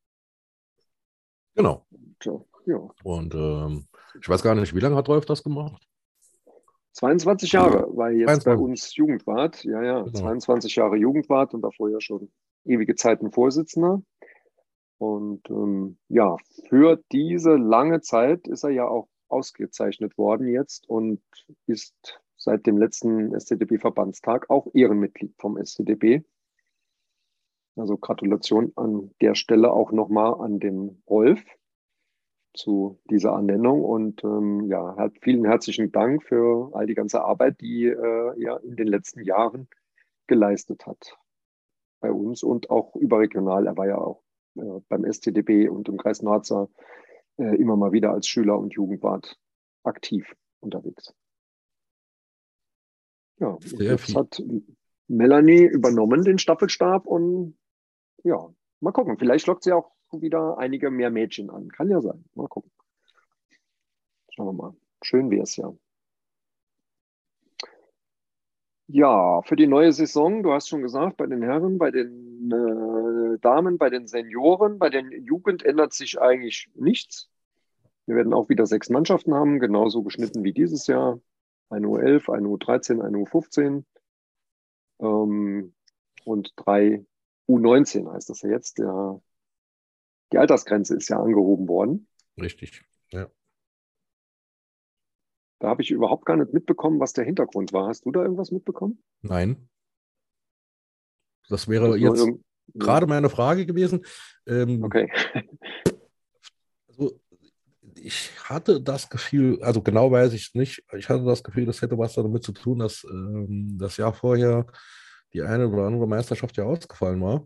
Speaker 3: Genau.
Speaker 2: So, ja.
Speaker 3: Und ähm, ich weiß gar nicht, wie lange hat Rolf das gemacht?
Speaker 2: zweiundzwanzig Jahre war jetzt bei
Speaker 3: zweiundzwanzig.
Speaker 2: uns Jugendwart. Ja, ja,
Speaker 3: Genau.
Speaker 2: zweiundzwanzig Jahre Jugendwart und davor ja schon ewige Zeiten Vorsitzender. Und ähm, ja, für diese lange Zeit ist er ja auch ausgezeichnet worden jetzt und ist seit dem letzten S C D B-Verbandstag auch Ehrenmitglied vom S C D B. Also Gratulation an der Stelle auch nochmal an den Rolf zu dieser Ernennung und ähm, ja, hat vielen herzlichen Dank für all die ganze Arbeit, die äh, er in den letzten Jahren geleistet hat bei uns und auch überregional. Er war ja auch äh, beim S C D B und im Kreis Norza äh, immer mal wieder als Schüler und Jugendwart aktiv unterwegs. Ja, und
Speaker 3: Sehr
Speaker 2: jetzt
Speaker 3: viel.
Speaker 2: hat Melanie übernommen den Staffelstab und ja, mal gucken. Vielleicht lockt sie auch wieder einige mehr Mädchen an. Kann ja sein. Mal gucken. Schauen wir mal. Schön wäre es ja. Ja, für die neue Saison, du hast schon gesagt, bei den Herren, bei den äh, Damen, bei den Senioren, bei den Jugend ändert sich eigentlich nichts. Wir werden auch wieder sechs Mannschaften haben, genauso geschnitten wie dieses Jahr. Eine U elf, eine U dreizehn, eine U fünfzehn ähm, und drei U neunzehn heißt das ja jetzt. Der, die Altersgrenze ist ja angehoben worden.
Speaker 3: Richtig. Ja.
Speaker 2: Da habe ich überhaupt gar nicht mitbekommen, was der Hintergrund war. Hast du da irgendwas mitbekommen?
Speaker 3: Nein, das
Speaker 2: Hat
Speaker 3: wäre
Speaker 2: das nur
Speaker 3: jetzt
Speaker 2: irgend... Ja,
Speaker 3: gerade meine Frage gewesen. Ähm,
Speaker 2: okay.
Speaker 3: also ich hatte das Gefühl, also genau weiß ich es nicht, ich hatte das Gefühl, das hätte was damit zu tun, dass ähm, das Jahr vorher die eine oder andere Meisterschaft ja ausgefallen war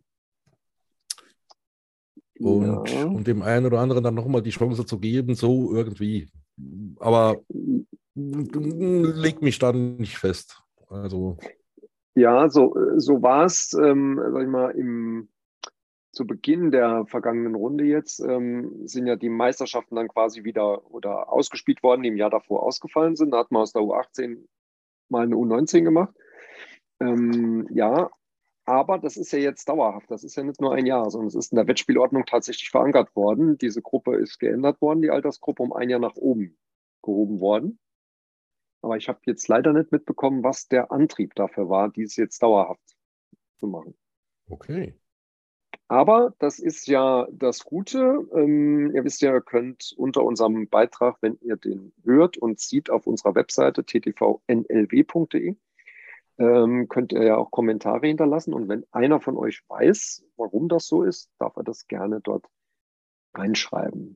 Speaker 3: und
Speaker 2: Ja.
Speaker 3: um dem einen oder anderen dann nochmal die Chance zu geben, so irgendwie. Aber leg mich dann nicht fest. Also,
Speaker 2: Ja, so, so war es, ähm, sag ich mal, im, zu Beginn der vergangenen Runde jetzt, ähm, sind ja die Meisterschaften dann quasi wieder oder ausgespielt worden, die im Jahr davor ausgefallen sind. Da hat man aus der U achtzehn mal eine U neunzehn gemacht. Ähm, ja, aber das ist ja jetzt dauerhaft. Das ist ja nicht nur ein Jahr, sondern es ist in der Wettspielordnung tatsächlich verankert worden. Diese Gruppe ist geändert worden, die Altersgruppe um ein Jahr nach oben gehoben worden. Aber ich habe jetzt leider nicht mitbekommen, was der Antrieb dafür war, dies jetzt dauerhaft zu machen.
Speaker 3: okay.
Speaker 2: Aber das ist ja das Gute. Ähm, ihr wisst ja, ihr könnt unter unserem Beitrag, wenn ihr den hört und sieht, auf unserer Webseite t t v n l w punkt d e, ähm, könnt ihr ja auch Kommentare hinterlassen. Und wenn einer von euch weiß, warum das so ist, darf er das gerne dort reinschreiben.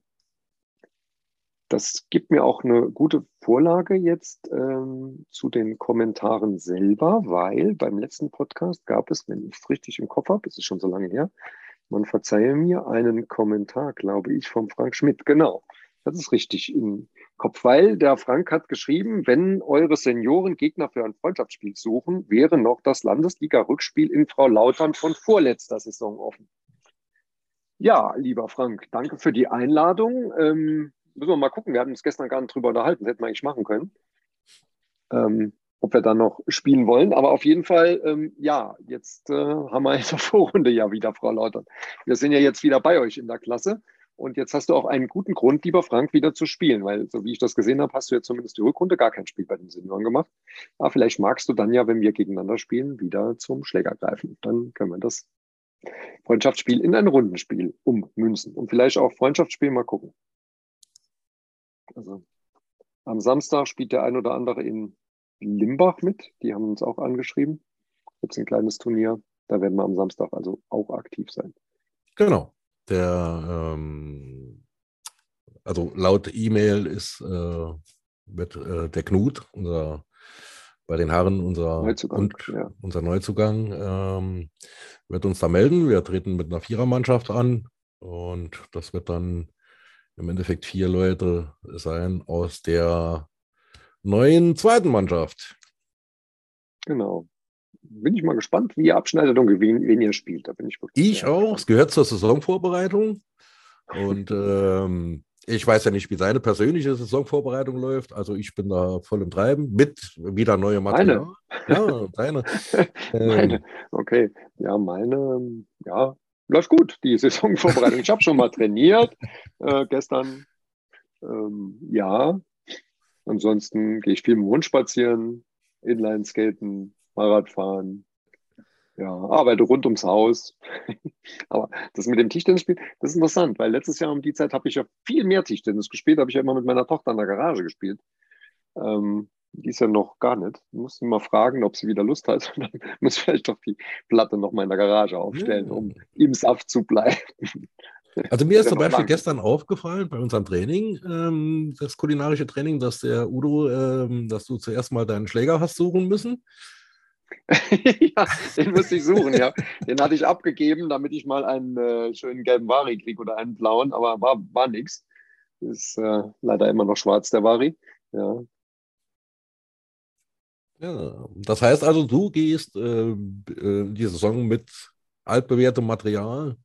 Speaker 2: Das gibt mir auch eine gute Vorlage jetzt ähm, zu den Kommentaren selber, weil beim letzten Podcast gab es, wenn ich es richtig im Kopf habe, es ist schon so lange her, man verzeihe mir, einen Kommentar, glaube ich, vom Frank Schmidt. Genau, das ist richtig im Kopf, weil der Frank hat geschrieben, wenn eure Senioren Gegner für ein Freundschaftsspiel suchen, wäre noch das Landesliga-Rückspiel in Frau Lautern von vorletzter Saison offen. Ja, lieber Frank, danke für die Einladung. Ähm, müssen wir mal gucken, wir hatten uns gestern gar nicht drüber unterhalten, das hätten wir eigentlich machen können, ähm, ob wir dann noch spielen wollen. Aber auf jeden Fall, ähm, ja, jetzt äh, haben wir in der Vorrunde ja wieder, Frau Lautern. Wir sind ja jetzt wieder bei euch in der Klasse und jetzt hast du auch einen guten Grund, lieber Frank, wieder zu spielen, weil so wie ich das gesehen habe, hast du jetzt zumindest die Rückrunde gar kein Spiel bei den Senioren gemacht. Aber vielleicht magst du dann ja, wenn wir gegeneinander spielen, wieder zum Schläger greifen. Dann können wir das Freundschaftsspiel in ein Rundenspiel ummünzen und vielleicht auch Freundschaftsspiel mal gucken. Also am Samstag spielt der ein oder andere in Limbach mit. Die haben uns auch angeschrieben. Gibt es ein kleines Turnier. Da werden wir am Samstag also auch aktiv sein.
Speaker 3: Genau. Der, ähm, also laut E-Mail ist äh, wird, äh, der Knut, unser, bei den Herren unser
Speaker 2: Neuzugang,
Speaker 3: und
Speaker 2: ja.
Speaker 3: unser Neuzugang, ähm, wird uns da melden. Wir treten mit einer Vierermannschaft an und das wird dann im Endeffekt vier Leute sein aus der neuen zweiten Mannschaft.
Speaker 2: Genau. Bin ich mal gespannt, wie ihr abschneidet und wen, wen ihr spielt. Da bin ich wirklich
Speaker 3: Ich auch.
Speaker 2: gespannt.
Speaker 3: Es gehört zur Saisonvorbereitung. Und ähm, ich weiß ja nicht, wie seine persönliche Saisonvorbereitung läuft. Also ich bin da voll im Treiben mit wieder neuem Material.
Speaker 2: Meine.
Speaker 3: Ja, deine.
Speaker 2: meine.
Speaker 3: Ähm,
Speaker 2: Okay. Ja, meine, ja, läuft gut, die Saisonvorbereitung. Ich habe schon mal trainiert äh, gestern. Ähm, ja. Ansonsten gehe ich viel mit dem Hund spazieren, Inline-Skaten, Fahrradfahren. Ja, arbeite rund ums Haus. Aber das mit dem Tischtennisspiel, das ist interessant, weil letztes Jahr um die Zeit habe ich ja viel mehr Tischtennis gespielt, habe ich ja immer mit meiner Tochter in der Garage gespielt. Ähm, die ist ja noch gar nicht. Ich muss sie mal fragen, ob sie wieder Lust hat. Und dann muss ich vielleicht doch die Platte noch mal in der Garage aufstellen, um im Saft zu bleiben.
Speaker 3: Also mir ist
Speaker 2: Ja
Speaker 3: zum
Speaker 2: noch
Speaker 3: Beispiel
Speaker 2: lang.
Speaker 3: gestern aufgefallen bei unserem Training, ähm, das kulinarische Training, dass der Udo, ähm, dass du zuerst mal deinen Schläger hast suchen müssen.
Speaker 2: Ja, den musste ich suchen, ja. Den hatte ich abgegeben, damit ich mal einen äh, schönen gelben Vari kriege oder einen blauen, aber war, war nix. Ist äh, leider immer noch schwarz, der Vari. Ja.
Speaker 3: Ja, das heißt also, du gehst äh, äh, die Saison mit altbewährtem Material.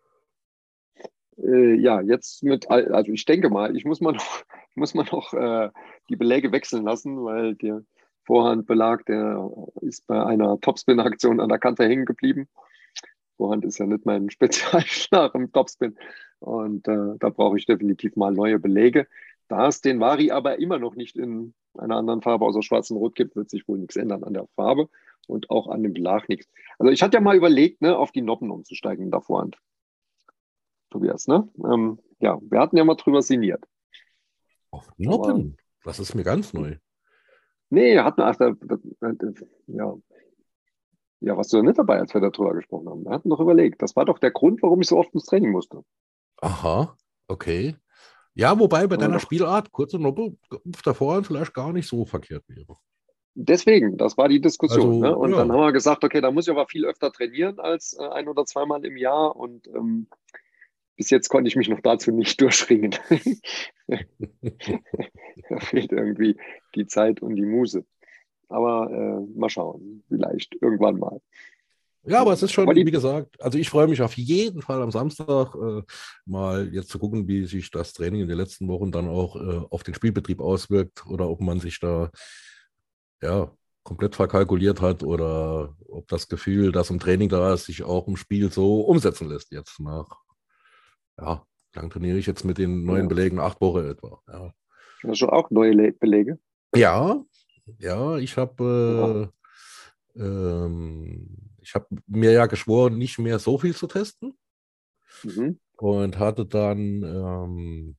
Speaker 2: Äh, ja, jetzt mit, all- also ich denke mal, ich muss mal noch, muss mal noch äh, die Beläge wechseln lassen, weil der Vorhandbelag, der ist bei einer Topspin-Aktion an der Kante hängen geblieben. Vorhand ist ja nicht mein Spezialschlag im Topspin. Und äh, da brauche ich definitiv mal neue Belege. Da es den Vari aber immer noch nicht in einer anderen Farbe außer schwarz und rot gibt, wird sich wohl nichts ändern an der Farbe und auch an dem Belag nichts. Also ich hatte ja mal überlegt, ne, auf die Noppen umzusteigen in der Vorhand. Tobias, ne? Ähm, ja, wir hatten ja mal drüber sinniert.
Speaker 3: Auf
Speaker 2: Aber
Speaker 3: Noppen. Das ist mir ganz neu.
Speaker 2: nee, hatten ach, da, da, ja. Ja, warst du da nicht dabei, als wir darüber gesprochen haben? Wir hatten doch überlegt. Das war doch der Grund, warum ich so oft ins Training musste.
Speaker 3: Aha, okay. Ja, wobei bei
Speaker 2: Aber
Speaker 3: deiner
Speaker 2: doch.
Speaker 3: Spielart kurze Noppe auf der Vorhand vielleicht gar nicht so verkehrt wäre.
Speaker 2: Deswegen, das war die Diskussion. Ne?
Speaker 3: Also,
Speaker 2: Und dann
Speaker 3: ja.
Speaker 2: haben wir gesagt, okay, da muss ich aber viel öfter trainieren als äh, ein oder zweimal im Jahr. Und ähm, bis jetzt konnte ich mich noch dazu nicht durchringen. Da fehlt irgendwie die Zeit und die Muse. Aber äh, mal schauen, vielleicht irgendwann mal.
Speaker 3: Ja, aber es ist
Speaker 2: Aber
Speaker 3: schon,
Speaker 2: die,
Speaker 3: wie gesagt, also ich freue mich auf jeden Fall am Samstag äh, mal jetzt zu gucken, wie sich das Training in den letzten Wochen dann auch äh, auf den Spielbetrieb auswirkt oder ob man sich da ja komplett verkalkuliert hat oder ob das Gefühl, das im Training da ist, sich auch im Spiel so umsetzen lässt jetzt nach, ja, lang trainiere ich jetzt mit den neuen
Speaker 2: ja,
Speaker 3: Belägen, acht Wochen etwa. Ja,
Speaker 2: hast du auch neue Le Belege?
Speaker 3: ja, ja ich
Speaker 2: Aha.
Speaker 3: habe äh, ähm, ich habe mir ja geschworen, nicht mehr so viel zu testen.
Speaker 2: Mhm.
Speaker 3: Und hatte dann, ähm,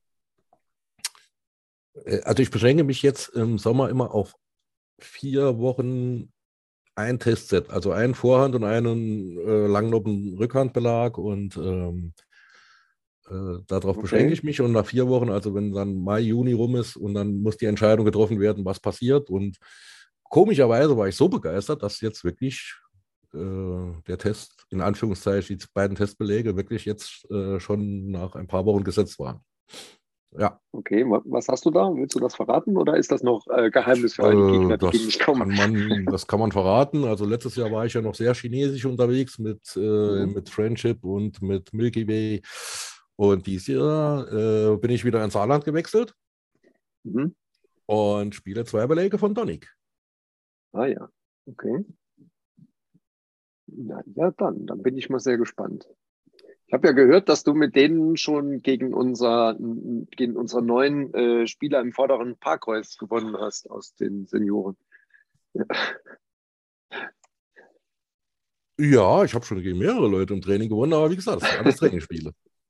Speaker 3: äh, also ich beschränke mich jetzt im Sommer immer auf vier Wochen ein Testset, also einen Vorhand- und einen äh, Langnoppen-Rückhandbelag und ähm, Äh, darauf
Speaker 2: Okay.
Speaker 3: beschränke ich mich und nach vier Wochen, also wenn dann Mai, Juni rum ist und dann muss die Entscheidung getroffen werden, was passiert. Und komischerweise war ich so begeistert, dass jetzt wirklich äh, der Test, in Anführungszeichen, die beiden Testbelege wirklich jetzt äh, schon nach ein paar Wochen gesetzt waren. Ja,
Speaker 2: Okay, wa- was hast du da? Willst du das verraten oder ist das noch äh, Geheimnis für all die
Speaker 3: äh,
Speaker 2: Gegner, die
Speaker 3: das
Speaker 2: gegen dich kommen?
Speaker 3: kann man, das kann man verraten. Also letztes Jahr war ich ja noch sehr chinesisch unterwegs mit, äh,
Speaker 2: Mhm.
Speaker 3: mit Friendship und mit Milky Way. Und dieses Jahr äh, bin ich wieder ins Saarland gewechselt
Speaker 2: Mhm.
Speaker 3: und spiele zwei Beläge von Donik.
Speaker 2: Ah ja, okay. Na, ja, dann, dann bin ich mal sehr gespannt. Ich habe ja gehört, dass du mit denen schon gegen unser, gegen unsere neuen äh, Spieler im vorderen Parkkreuz gewonnen hast aus den Senioren. Ja.
Speaker 3: Ja, ich habe schon gegen mehrere Leute im Training gewonnen, aber wie gesagt, das sind alles Trainingsspiele.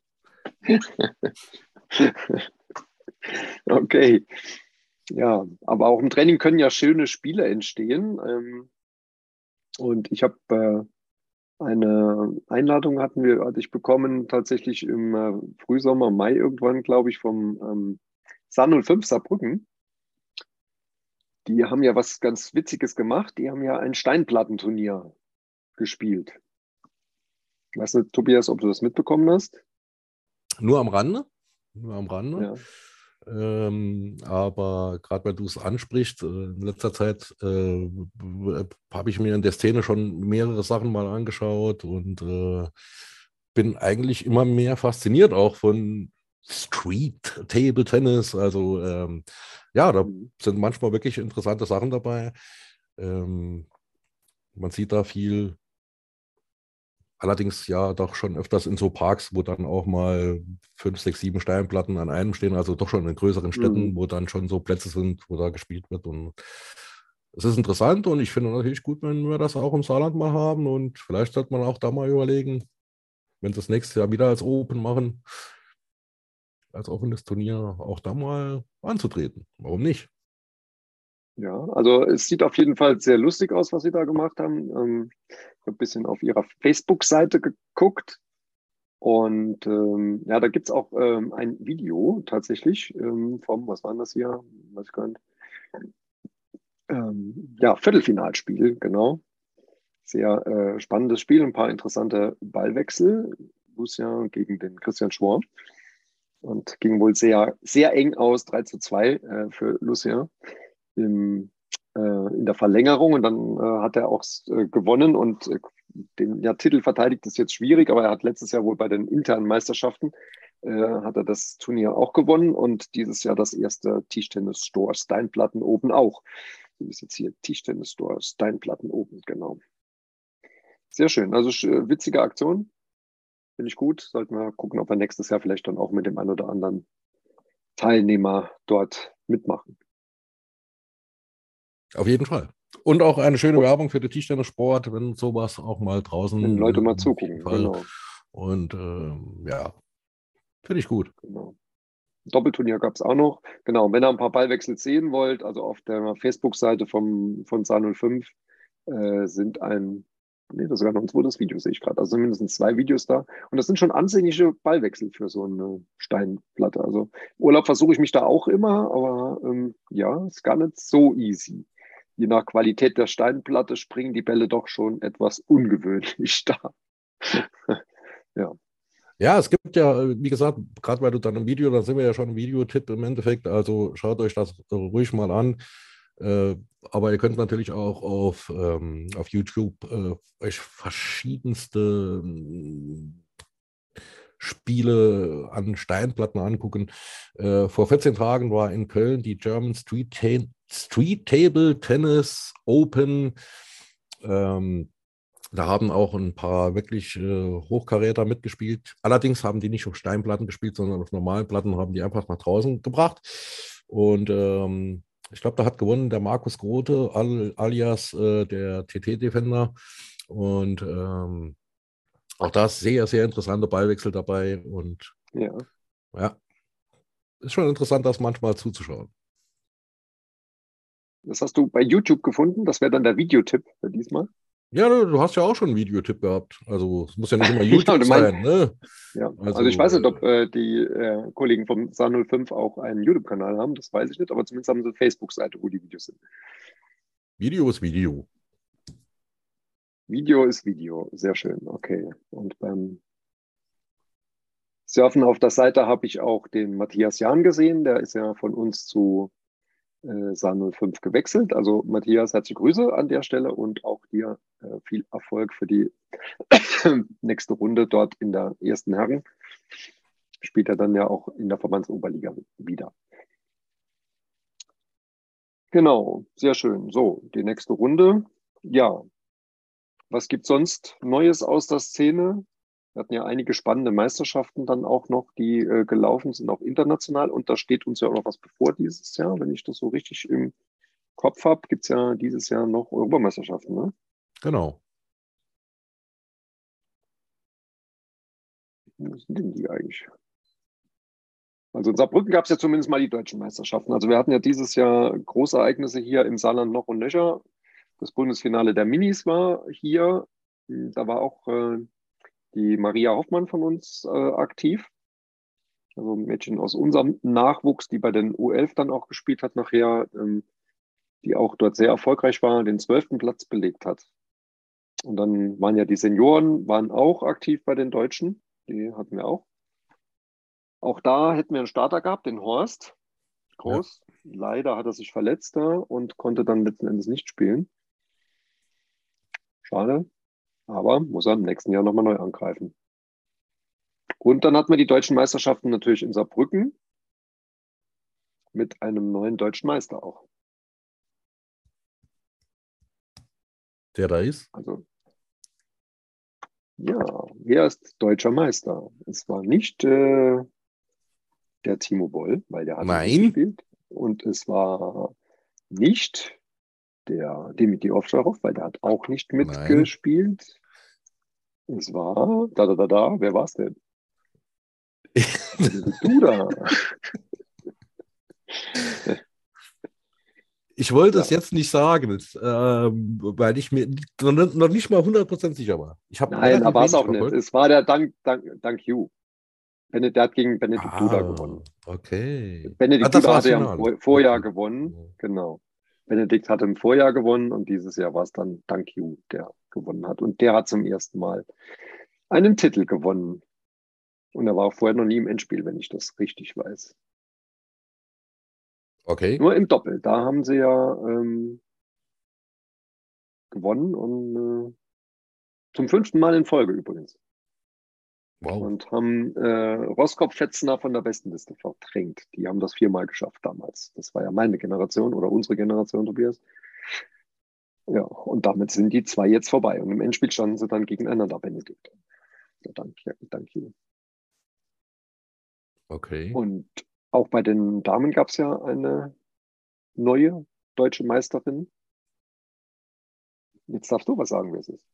Speaker 2: Okay. Ja, aber auch im Training können ja schöne Spiele entstehen. Ähm, und ich habe äh, eine Einladung hatten wir, hatte ich bekommen, tatsächlich im äh, Frühsommer, Mai irgendwann, glaube ich, vom ähm, S A null fünf Saarbrücken. Die haben ja was ganz Witziges gemacht. Die haben ja ein Steinplattenturnier gespielt. Weißt du, Tobias, ob du das mitbekommen hast?
Speaker 3: Nur am Rande. Nur am Rande.
Speaker 2: Ja.
Speaker 3: Ähm, aber gerade weil du es ansprichst, äh, in letzter Zeit äh, habe ich mir in der Szene schon mehrere Sachen mal angeschaut und äh, bin eigentlich immer mehr fasziniert auch von Street Table Tennis. Also ähm, ja, da
Speaker 2: Mhm.
Speaker 3: sind manchmal wirklich interessante Sachen dabei. Ähm, man sieht da viel. Allerdings ja doch schon öfters in so Parks, wo dann auch mal fünf, sechs, sieben Steinplatten an einem stehen, also doch schon in größeren Städten,
Speaker 2: Mhm.
Speaker 3: wo dann schon so Plätze sind, wo da gespielt wird. Und es ist interessant und ich finde natürlich gut, wenn wir das auch im Saarland mal haben und vielleicht sollte man auch da mal überlegen, wenn sie das nächste Jahr wieder als Open machen, als offenes Turnier, auch da mal anzutreten. Warum nicht?
Speaker 2: Ja, also es sieht auf jeden Fall sehr lustig aus, was sie da gemacht haben. Ähm, ich habe ein bisschen auf ihrer Facebook-Seite geguckt und ähm, ja, da gibt's auch ähm, ein Video tatsächlich ähm, vom, was war denn das hier? Weiß ich gar nicht. Ähm, ja, Viertelfinalspiel, genau. Sehr äh, spannendes Spiel, ein paar interessante Ballwechsel. Lucia gegen den Christian Schwor. Und ging wohl sehr, sehr eng aus, drei zu zwei äh, für Lucia im, äh, in der Verlängerung. Und dann äh, hat er auch äh, gewonnen und äh, den ja, Titel verteidigt ist jetzt schwierig, aber er hat letztes Jahr wohl bei den internen Meisterschaften äh, hat er das Turnier auch gewonnen und dieses Jahr das erste Tischtennis-Store Steinplatten oben auch. So ist jetzt hier Tischtennis-Store Steinplatten oben, genau. Sehr schön. Also äh, witzige Aktion. Finde ich gut. Sollten wir gucken, ob wir nächstes Jahr vielleicht dann auch mit dem einen oder anderen Teilnehmer dort mitmachen.
Speaker 3: Auf jeden Fall. Und auch eine schöne
Speaker 2: Und
Speaker 3: Werbung für den Tischtennissport, wenn sowas auch mal draußen,
Speaker 2: wenn Leute mal
Speaker 3: äh, auf jeden
Speaker 2: zugucken,
Speaker 3: Fall.
Speaker 2: genau.
Speaker 3: Und ähm, ja, finde ich gut.
Speaker 2: genau. Doppelturnier gab es auch noch. Genau, wenn ihr ein paar Ballwechsel sehen wollt, also auf der Facebook-Seite vom, von S A null fünf äh, sind ein, nee, das ist sogar noch ein zweites Video, sehe ich gerade. Also mindestens zwei Videos da. Und das sind schon ansehnliche Ballwechsel für so eine Steinplatte. Also im Urlaub versuche ich mich da auch immer, aber ähm, ja, ist gar nicht so easy. Je nach Qualität der Steinplatte springen die Bälle doch schon etwas ungewöhnlich da. ja.
Speaker 3: Ja, es gibt ja, äh, wie gesagt, gerade weil du dann im Video, da sind wir ja schon im Videotipp im Endeffekt, also schaut euch das ruhig mal an. Äh, aber ihr könnt natürlich auch auf, ähm, auf YouTube äh, euch verschiedenste ähm, Spiele an Steinplatten angucken. Äh, vor vierzehn Tagen war in Köln die German Street, Ta Street Table Tennis Open. Ähm, Da haben auch ein paar wirklich äh, Hochkaräter mitgespielt. Allerdings haben die nicht auf Steinplatten gespielt, sondern auf normalen Platten haben die einfach nach draußen gebracht. Und ähm, ich glaube, da hat gewonnen der Markus Grote, al alias äh, der T T-Defender. Und ähm, auch da ist sehr, sehr interessante Ballwechsel dabei. Und
Speaker 2: ja.
Speaker 3: ja, ist schon interessant, das manchmal zuzuschauen.
Speaker 2: Das hast du bei YouTube gefunden. Das wäre dann der Videotipp für diesmal.
Speaker 3: Ja, du du hast ja auch schon einen Videotipp gehabt. Also es muss ja nicht immer YouTube
Speaker 2: du meinst-
Speaker 3: sein, ne?
Speaker 2: Ja, also,
Speaker 3: Also,
Speaker 2: ich weiß nicht, ob äh, die äh, Kollegen vom S A null fünf auch einen YouTube-Kanal haben, das weiß ich nicht, aber zumindest haben sie eine Facebook-Seite, wo die Videos sind.
Speaker 3: Video ist Video.
Speaker 2: Video ist Video, sehr schön, okay. Und beim Surfen auf der Seite habe ich auch den Matthias Jahn gesehen, der ist ja von uns zu äh, S A null fünf gewechselt. Also Matthias, herzliche Grüße an der Stelle und auch dir äh, viel Erfolg für die nächste Runde dort in der ersten Herren. Spielt er dann ja auch in der Verbandsoberliga wieder. Genau, sehr schön. So, die nächste Runde. Ja, was gibt sonst Neues aus der Szene? Wir hatten ja einige spannende Meisterschaften dann auch noch, die äh, gelaufen sind, auch international. Und da steht uns ja auch noch was bevor dieses Jahr. Wenn ich das so richtig im Kopf habe, gibt es ja dieses Jahr noch Europameisterschaften, ne?
Speaker 3: Genau.
Speaker 2: Wo sind denn die eigentlich? Also in Saarbrücken gab es ja zumindest mal die deutschen Meisterschaften. Also wir hatten ja dieses Jahr große Ereignisse hier im Saarland noch und nöcher. Das Bundesfinale der Minis war hier. Da war auch äh, die Maria Hoffmann von uns äh, aktiv. Also ein Mädchen aus unserem Nachwuchs, die bei den U elf dann auch gespielt hat nachher, ähm, die auch dort sehr erfolgreich war, den zwölften Platz belegt hat. Und dann waren ja die Senioren, waren auch aktiv bei den Deutschen. Die hatten wir auch. Auch da hätten wir einen Starter gehabt, den Horst Groß. Ja. Leider hat er sich verletzt da und konnte dann letzten Endes nicht spielen. Schade. Aber muss er im nächsten Jahr nochmal neu angreifen. Und dann hatten wir die deutschen Meisterschaften natürlich in Saarbrücken mit einem neuen deutschen Meister auch.
Speaker 3: Der da ist?
Speaker 2: Also, ja, wer ist deutscher Meister? Es war nicht äh, der Timo Boll, weil der hat nicht gespielt. Und es war nicht der Dimitri Ovtcharov, weil der hat auch nicht mitgespielt. Nein. Es war, da, da, da, da, wer war es denn? Du da.
Speaker 3: Ich wollte ja. es jetzt nicht sagen, ähm, weil ich mir noch nicht mal hundert Prozent sicher war. Ich
Speaker 2: Nein, da war es auch verfolgt. nicht. Es war der Dank, Dank, Dank You. Benedikt, der hat gegen Benedikt ah, Duda gewonnen.
Speaker 3: Okay.
Speaker 2: Benedikt ah, Duda hatte ja im Vorjahr okay. gewonnen. Genau. Benedikt hatte im Vorjahr gewonnen und dieses Jahr war es dann Dank You, der gewonnen hat. Und der hat zum ersten Mal einen Titel gewonnen. Und er war auch vorher noch nie im Endspiel, wenn ich das richtig weiß.
Speaker 3: Okay.
Speaker 2: Nur im Doppel. Da haben sie ja ähm, gewonnen und äh, zum fünften Mal in Folge übrigens.
Speaker 3: Wow.
Speaker 2: Und haben äh, Roskopf-Fetzner von der Bestenliste verdrängt. Die haben das viermal geschafft damals. Das war ja meine Generation oder unsere Generation, Tobias. Ja, und damit sind die zwei jetzt vorbei. Und im Endspiel standen sie dann gegeneinander, Benedikt. Ja, danke, danke.
Speaker 3: Okay.
Speaker 2: Und auch bei den Damen gab es ja eine neue deutsche Meisterin. Jetzt darfst du was sagen, wer es ist.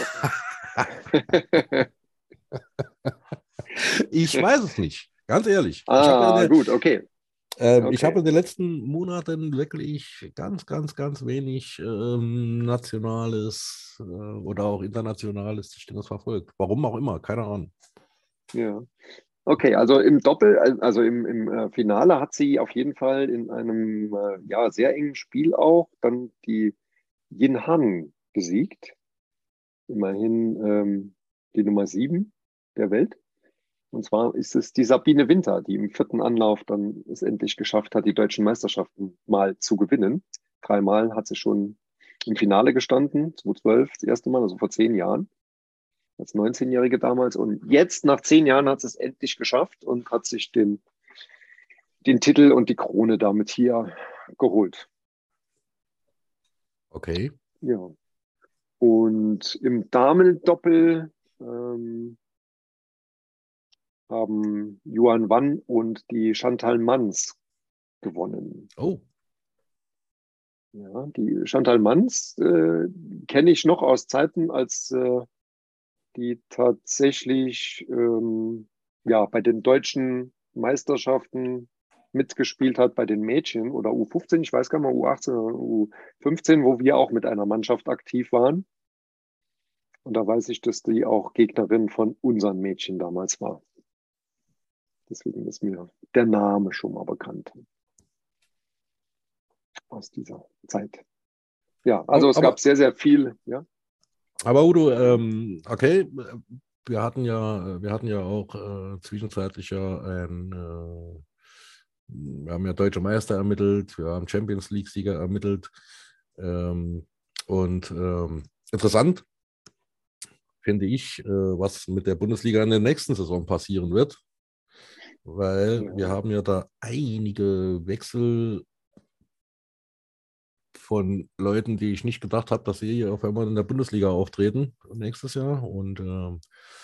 Speaker 3: Ich weiß es nicht, ganz ehrlich.
Speaker 2: Ah,
Speaker 3: ich ja der,
Speaker 2: gut, okay.
Speaker 3: Ähm,
Speaker 2: okay.
Speaker 3: Ich habe in den letzten Monaten wirklich ganz, ganz, ganz wenig ähm, nationales äh, oder auch internationales Tischtennis verfolgt. Warum auch immer, keine Ahnung.
Speaker 2: Ja. Okay, also im Doppel, also im, im äh, Finale hat sie auf jeden Fall in einem äh, ja, sehr engen Spiel auch dann die Yin Han besiegt. Immerhin ähm, die Nummer sieben der Welt. Und zwar ist es die Sabine Winter, die im vierten Anlauf dann es endlich geschafft hat, die deutschen Meisterschaften mal zu gewinnen. Dreimal hat sie schon im Finale gestanden, zweitausendzwölf das erste Mal, also vor zehn Jahren. Als neunzehnjährige damals. Und jetzt, nach zehn Jahren, hat sie es endlich geschafft und hat sich den, den Titel und die Krone damit hier geholt.
Speaker 3: Okay.
Speaker 2: Ja. Und im Damendoppel ähm, haben Yuan Wan und die Chantal Manns gewonnen.
Speaker 3: Oh.
Speaker 2: Ja, die Chantal Manns äh, kenne ich noch aus Zeiten, als äh, die tatsächlich ähm, ja, bei den deutschen Meisterschaften mitgespielt hat bei den Mädchen oder U fünfzehn, ich weiß gar nicht mal, U achtzehn oder U fünfzehn, wo wir auch mit einer Mannschaft aktiv waren. Und da weiß ich, dass die auch Gegnerin von unseren Mädchen damals war. Deswegen ist mir der Name schon mal bekannt aus dieser Zeit. Ja, also es
Speaker 3: Aber,
Speaker 2: gab sehr, sehr viel. Ja,
Speaker 3: aber Udo, ähm, okay, wir hatten ja, wir hatten ja auch äh, zwischenzeitlich ja ein, äh, wir haben ja Deutsche Meister ermittelt, wir haben Champions League-Sieger ermittelt. Ähm, und ähm, interessant finde ich, äh, was mit der Bundesliga in der nächsten Saison passieren wird, weil
Speaker 2: ja.
Speaker 3: wir haben ja da einige Wechsel von Leuten, die ich nicht gedacht habe, dass sie hier auf einmal in der Bundesliga auftreten nächstes Jahr. Und ähm,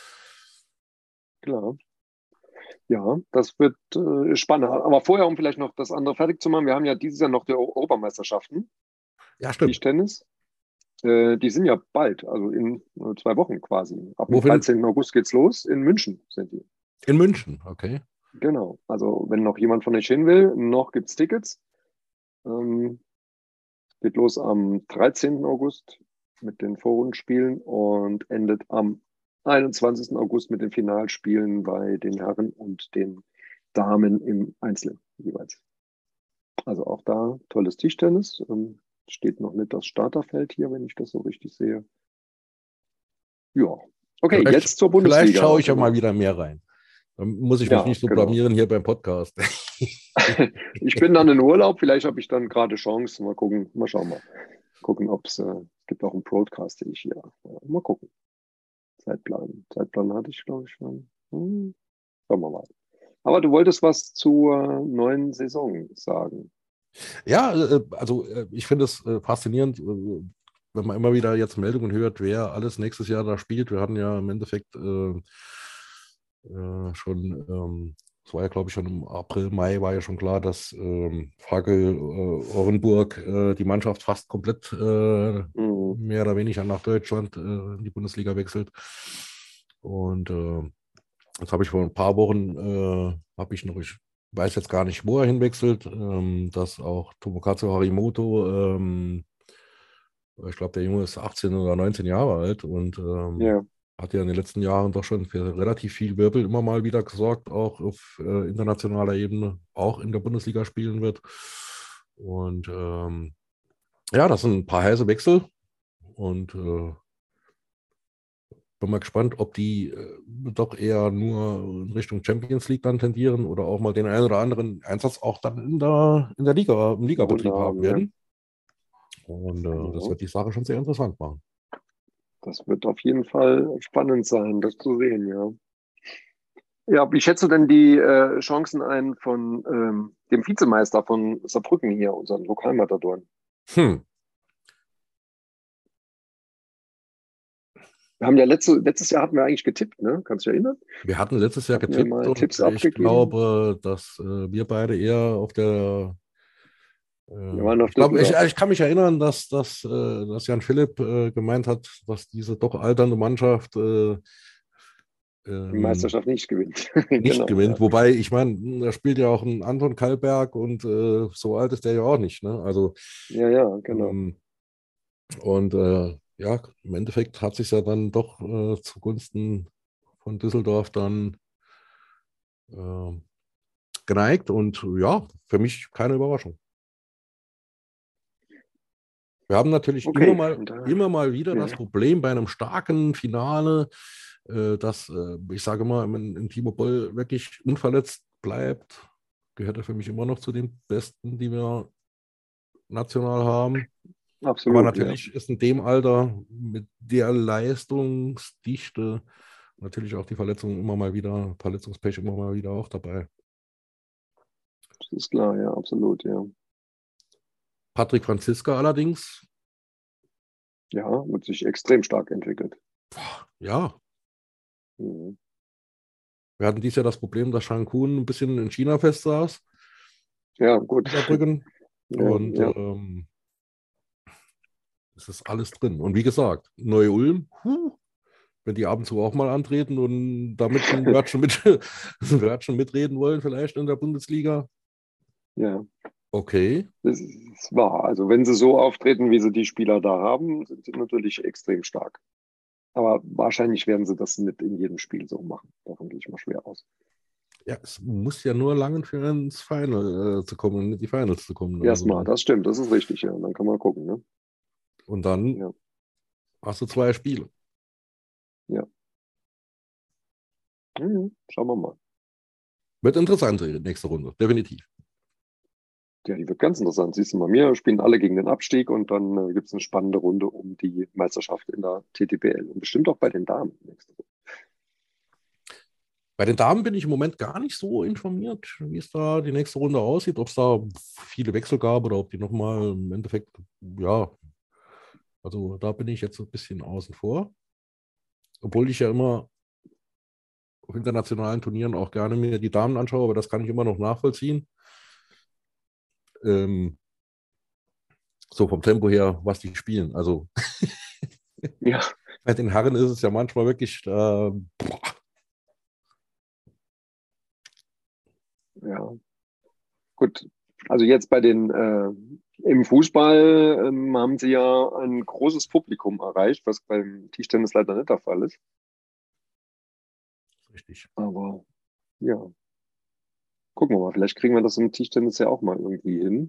Speaker 2: Klar. Ja, das wird äh, spannend. Aber vorher, um vielleicht noch das andere fertig zu machen, wir haben ja dieses Jahr noch die Eu- Europameisterschaften,
Speaker 3: ja, stimmt.
Speaker 2: Tischtennis. Äh, die sind ja bald, also in äh, zwei Wochen quasi. Ab dem
Speaker 3: Wofür?
Speaker 2: dreizehnten August geht's los. In München sind die.
Speaker 3: In München, okay.
Speaker 2: Genau. Also wenn noch jemand von euch hin will, noch gibt's Tickets. Ähm, geht los am dreizehnten August mit den Vorrundenspielen und endet am einundzwanzigsten August mit den Finalspielen bei den Herren und den Damen im Einzel jeweils. Also auch da tolles Tischtennis. Ähm, steht noch nicht das Starterfeld hier, wenn ich das so richtig sehe. Ja. Okay,
Speaker 3: Vielleicht,
Speaker 2: jetzt zur
Speaker 3: vielleicht
Speaker 2: Bundesliga.
Speaker 3: schaue ich ja mal wieder mehr rein. Dann muss ich mich
Speaker 2: Ja,
Speaker 3: nicht so
Speaker 2: genau.
Speaker 3: blamieren hier beim Podcast.
Speaker 2: Ich bin dann in Urlaub, vielleicht habe ich dann gerade Chance. Mal gucken, mal schauen mal. Gucken, ob es, äh, es gibt auch einen Broadcast, den ich hier. Ja, mal gucken. Zeitplan. Zeitplan hatte ich, glaube ich, schon. Hm, schauen wir mal. Aber du wolltest was zur neuen Saison sagen.
Speaker 3: Ja, äh, also äh, ich finde es äh, faszinierend, äh, wenn man immer wieder jetzt Meldungen hört, wer alles nächstes Jahr da spielt. Wir hatten ja im Endeffekt äh, äh, schon, ähm, es war ja glaube ich schon im April, Mai war ja schon klar, dass ähm, Vagel äh, Orenburg äh, die Mannschaft fast komplett äh,
Speaker 2: Mhm.
Speaker 3: mehr oder weniger nach Deutschland äh, in die Bundesliga wechselt. Und äh, jetzt habe ich vor ein paar Wochen, äh, habe ich noch, ich weiß jetzt gar nicht, wo er hinwechselt, ähm, dass auch Tomokazu Harimoto, ähm, ich glaube, der Junge ist achtzehn oder neunzehn Jahre alt und ähm,
Speaker 2: Ja,
Speaker 3: hat ja in den letzten Jahren doch schon für relativ viel Wirbel immer mal wieder gesorgt, auch auf äh, internationaler Ebene, auch in der Bundesliga spielen wird. Und ähm, ja, das sind ein paar heiße Wechsel und äh, bin mal gespannt, ob die äh, doch eher nur in Richtung Champions League dann tendieren oder auch mal den einen oder anderen Einsatz auch dann in der, in der Liga, im
Speaker 2: eine Runde
Speaker 3: Ligabetrieb haben
Speaker 2: haben, ja.
Speaker 3: werden. Und äh, das
Speaker 2: Ja.
Speaker 3: wird die Sache schon sehr interessant machen.
Speaker 2: Das wird auf jeden Fall spannend sein, das zu sehen, ja. Ja, wie schätzt du denn die äh, Chancen ein von ähm, dem Vizemeister von Saarbrücken hier, unseren Lokalmatadoren?
Speaker 3: Hm.
Speaker 2: Wir haben ja letzte, letztes Jahr hatten wir eigentlich getippt, ne? Kannst du dich erinnern?
Speaker 3: Wir hatten letztes Jahr
Speaker 2: Hatten wir
Speaker 3: getippt
Speaker 2: mal
Speaker 3: und
Speaker 2: Tipps
Speaker 3: ich
Speaker 2: abgegeben?
Speaker 3: glaube, dass äh, wir beide eher auf der
Speaker 2: Wir
Speaker 3: äh,
Speaker 2: waren auf
Speaker 3: ich glaube, ich,
Speaker 2: Düsseldorf.
Speaker 3: ich kann mich erinnern, dass, dass, äh, dass Jan Philipp äh, gemeint hat, dass diese doch alternde Mannschaft äh,
Speaker 2: Die
Speaker 3: ähm,
Speaker 2: Meisterschaft nicht gewinnt.
Speaker 3: nicht
Speaker 2: Genau,
Speaker 3: gewinnt.
Speaker 2: ja.
Speaker 3: Wobei, ich meine, da spielt ja auch ein Anton Kallberg und äh, so alt ist der ja auch nicht. Ne? Also,
Speaker 2: Ja, ja, genau.
Speaker 3: ähm, und äh, ja, im Endeffekt hat sich ja dann doch äh, zugunsten von Düsseldorf dann äh, geneigt und ja, für mich keine Überraschung. Wir haben natürlich immer
Speaker 2: Okay,
Speaker 3: mal,
Speaker 2: und da,
Speaker 3: immer mal wieder das
Speaker 2: ja,
Speaker 3: Problem bei einem starken Finale, äh, dass, äh, ich sage mal, wenn, wenn Timo Boll wirklich unverletzt bleibt, gehört er für mich immer noch zu den Besten, die wir national haben. Aber
Speaker 2: absolut, ja.
Speaker 3: natürlich ist in dem Alter mit der Leistungsdichte natürlich auch die Verletzungen immer mal wieder, Verletzungspech immer mal wieder auch dabei.
Speaker 2: Das ist klar, ja, absolut, ja.
Speaker 3: Patrick Franziska allerdings,
Speaker 2: Ja, wird sich extrem stark entwickelt.
Speaker 3: ja,
Speaker 2: Mhm.
Speaker 3: wir hatten dieses Jahr das Problem, dass Shang Kun ein bisschen in China festsaß,
Speaker 2: Ja, gut.
Speaker 3: in Saarbrücken.
Speaker 2: Ja,
Speaker 3: Und
Speaker 2: ja,
Speaker 3: ähm, es ist alles drin. Und wie gesagt, Neu-Ulm, huh, wenn die ab und zu auch mal antreten und damit ein Wörtchen, mit, ein Wörtchen mitreden wollen, vielleicht in der Bundesliga,
Speaker 2: ja.
Speaker 3: okay.
Speaker 2: Das ist wahr. Also wenn sie so auftreten, wie sie die Spieler da haben, sind sie natürlich extrem stark. Aber wahrscheinlich werden sie das nicht in jedem Spiel so machen. Davon gehe ich mal schwer aus.
Speaker 3: Ja, es muss ja nur langen für ins Final äh, zu kommen, in die Finals zu kommen.
Speaker 2: Erstmal,
Speaker 3: Also,
Speaker 2: das stimmt, das ist richtig, ja. Und dann kann man gucken, ne?
Speaker 3: und dann
Speaker 2: Ja.
Speaker 3: hast du zwei Spiele.
Speaker 2: Ja. Mhm. Schauen wir mal.
Speaker 3: Wird interessant, die nächste Runde, definitiv.
Speaker 2: Ja, die wird ganz interessant. Siehst du mal, wir spielen alle gegen den Abstieg und dann äh, gibt es eine spannende Runde um die Meisterschaft in der T T P L und bestimmt auch bei den Damen nächste Runde.
Speaker 3: Bei den Damen bin ich im Moment gar nicht so informiert, wie es da die nächste Runde aussieht, ob es da viele Wechsel gab oder ob die nochmal im Endeffekt, ja, also da bin ich jetzt so ein bisschen außen vor. Obwohl ich ja immer auf internationalen Turnieren auch gerne mir die Damen anschaue, aber das kann ich immer noch nachvollziehen. Ähm, so vom Tempo her, was die spielen. Also
Speaker 2: Ja,
Speaker 3: bei den Herren ist es ja manchmal wirklich, äh, boah,
Speaker 2: ja. Gut. Also jetzt bei den äh, im Fußball ähm, haben sie ja ein großes Publikum erreicht, was beim Tischtennis leider nicht der Fall ist.
Speaker 3: richtig.
Speaker 2: Aber ja, gucken wir mal. Vielleicht kriegen wir das im Tischtennis ja auch mal irgendwie hin.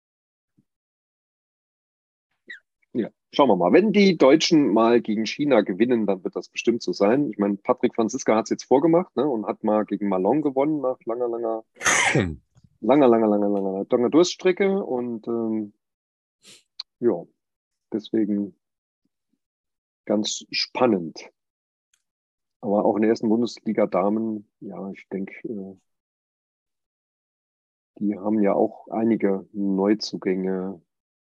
Speaker 2: Ja, schauen wir mal. Wenn die Deutschen mal gegen China gewinnen, dann wird das bestimmt so sein. Ich meine, Patrick Franziska hat es jetzt vorgemacht, ne, und hat mal gegen Malone gewonnen nach langer, langer, langer, langer, langer, langer, langer Durststrecke. Und ähm, ja, deswegen ganz spannend. Aber auch in der ersten Bundesliga Damen, ja, ich denke, äh, die haben ja auch einige Neuzugänge.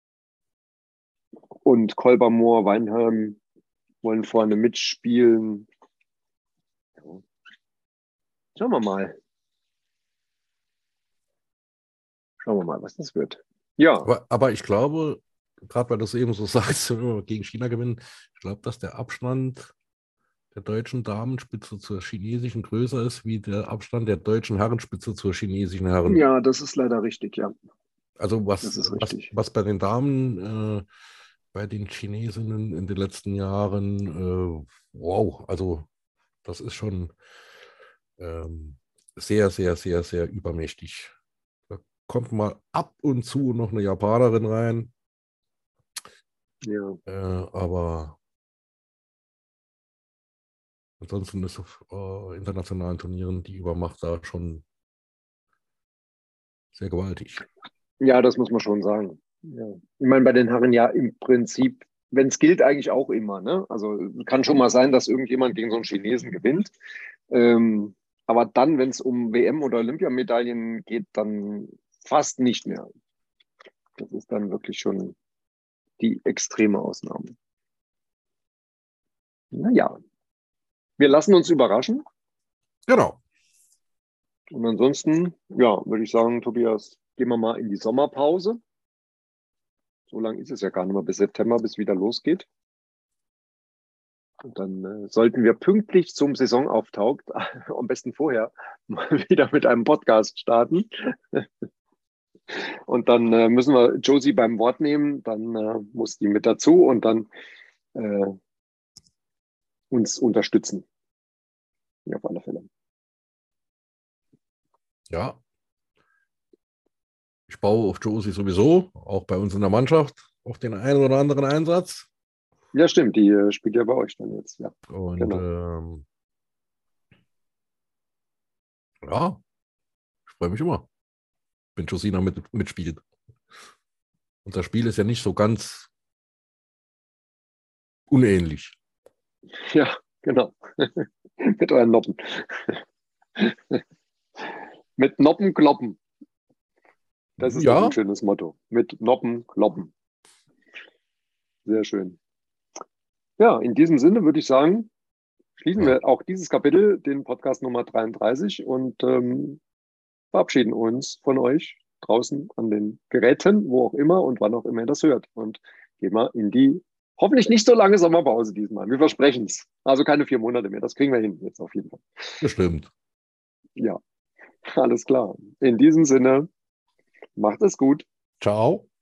Speaker 2: Und Kolbermoor, Weinheim wollen vorne mitspielen. Ja. Schauen wir mal. Schauen wir mal, was das wird. Ja,
Speaker 3: Aber, aber ich glaube, gerade weil du es eben so sagst, wenn wir gegen China gewinnen, ich glaube, dass der Abstand der deutschen Damenspitze zur chinesischen größer ist, wie der Abstand der deutschen Herrenspitze zur chinesischen Herren.
Speaker 2: ja, das ist leider richtig, ja.
Speaker 3: Also was,
Speaker 2: Das ist
Speaker 3: was,
Speaker 2: richtig.
Speaker 3: was bei den Damen, äh, bei den Chinesinnen in den letzten Jahren, äh, wow, also das ist schon ähm, sehr, sehr, sehr, sehr übermächtig. Da kommt mal ab und zu noch eine Japanerin rein,
Speaker 2: Ja,
Speaker 3: äh, aber ansonsten ist auf äh, internationalen Turnieren die Übermacht da schon sehr gewaltig.
Speaker 2: ja, das muss man schon sagen. Ja. Ich meine, bei den Herren ja im Prinzip, wenn es gilt, eigentlich auch immer. Ne? Also kann schon mal sein, dass irgendjemand gegen so einen Chinesen gewinnt. Ähm, aber dann, wenn es um W M- oder Olympiamedaillen geht, dann fast nicht mehr. Das ist dann wirklich schon die extreme Ausnahme. Naja, wir lassen uns überraschen.
Speaker 3: Genau.
Speaker 2: Und ansonsten, ja, würde ich sagen, Tobias, gehen wir mal in die Sommerpause. So lange ist es ja gar nicht mehr bis September, bis wieder losgeht. Und dann äh, sollten wir pünktlich zum Saisonauftakt, am besten vorher, mal wieder mit einem Podcast starten. Und dann äh, müssen wir Josie beim Wort nehmen, dann äh, muss die mit dazu und dann äh, uns unterstützen. Ja, auf alle Fälle.
Speaker 3: Ja, ich baue auf Josie sowieso, auch bei uns in der Mannschaft, auf den einen oder anderen Einsatz.
Speaker 2: Ja, stimmt, die äh, spielt ja bei euch dann jetzt. Ja,
Speaker 3: Und
Speaker 2: genau.
Speaker 3: ähm, ja, ich freue mich immer, wenn Josina mit, mitspielt. Und das Spiel ist ja nicht so ganz unähnlich.
Speaker 2: Ja, genau. Mit euren Noppen. Mit Noppen kloppen. Das ist doch ein
Speaker 3: Ja,
Speaker 2: schönes Motto. Mit Noppen kloppen. Sehr schön. Ja, in diesem Sinne würde ich sagen, schließen
Speaker 3: ja,
Speaker 2: wir auch dieses Kapitel, den Podcast Nummer dreiunddreißig, und ähm, verabschieden uns von euch draußen an den Geräten, wo auch immer und wann auch immer ihr das hört. Und gehen wir in die hoffentlich nicht so lange Sommerpause diesmal. Wir versprechen es. Also keine vier Monate mehr. Das kriegen wir hin jetzt auf jeden Fall.
Speaker 3: bestimmt.
Speaker 2: Ja, alles klar. In diesem Sinne, macht es gut.
Speaker 3: Ciao.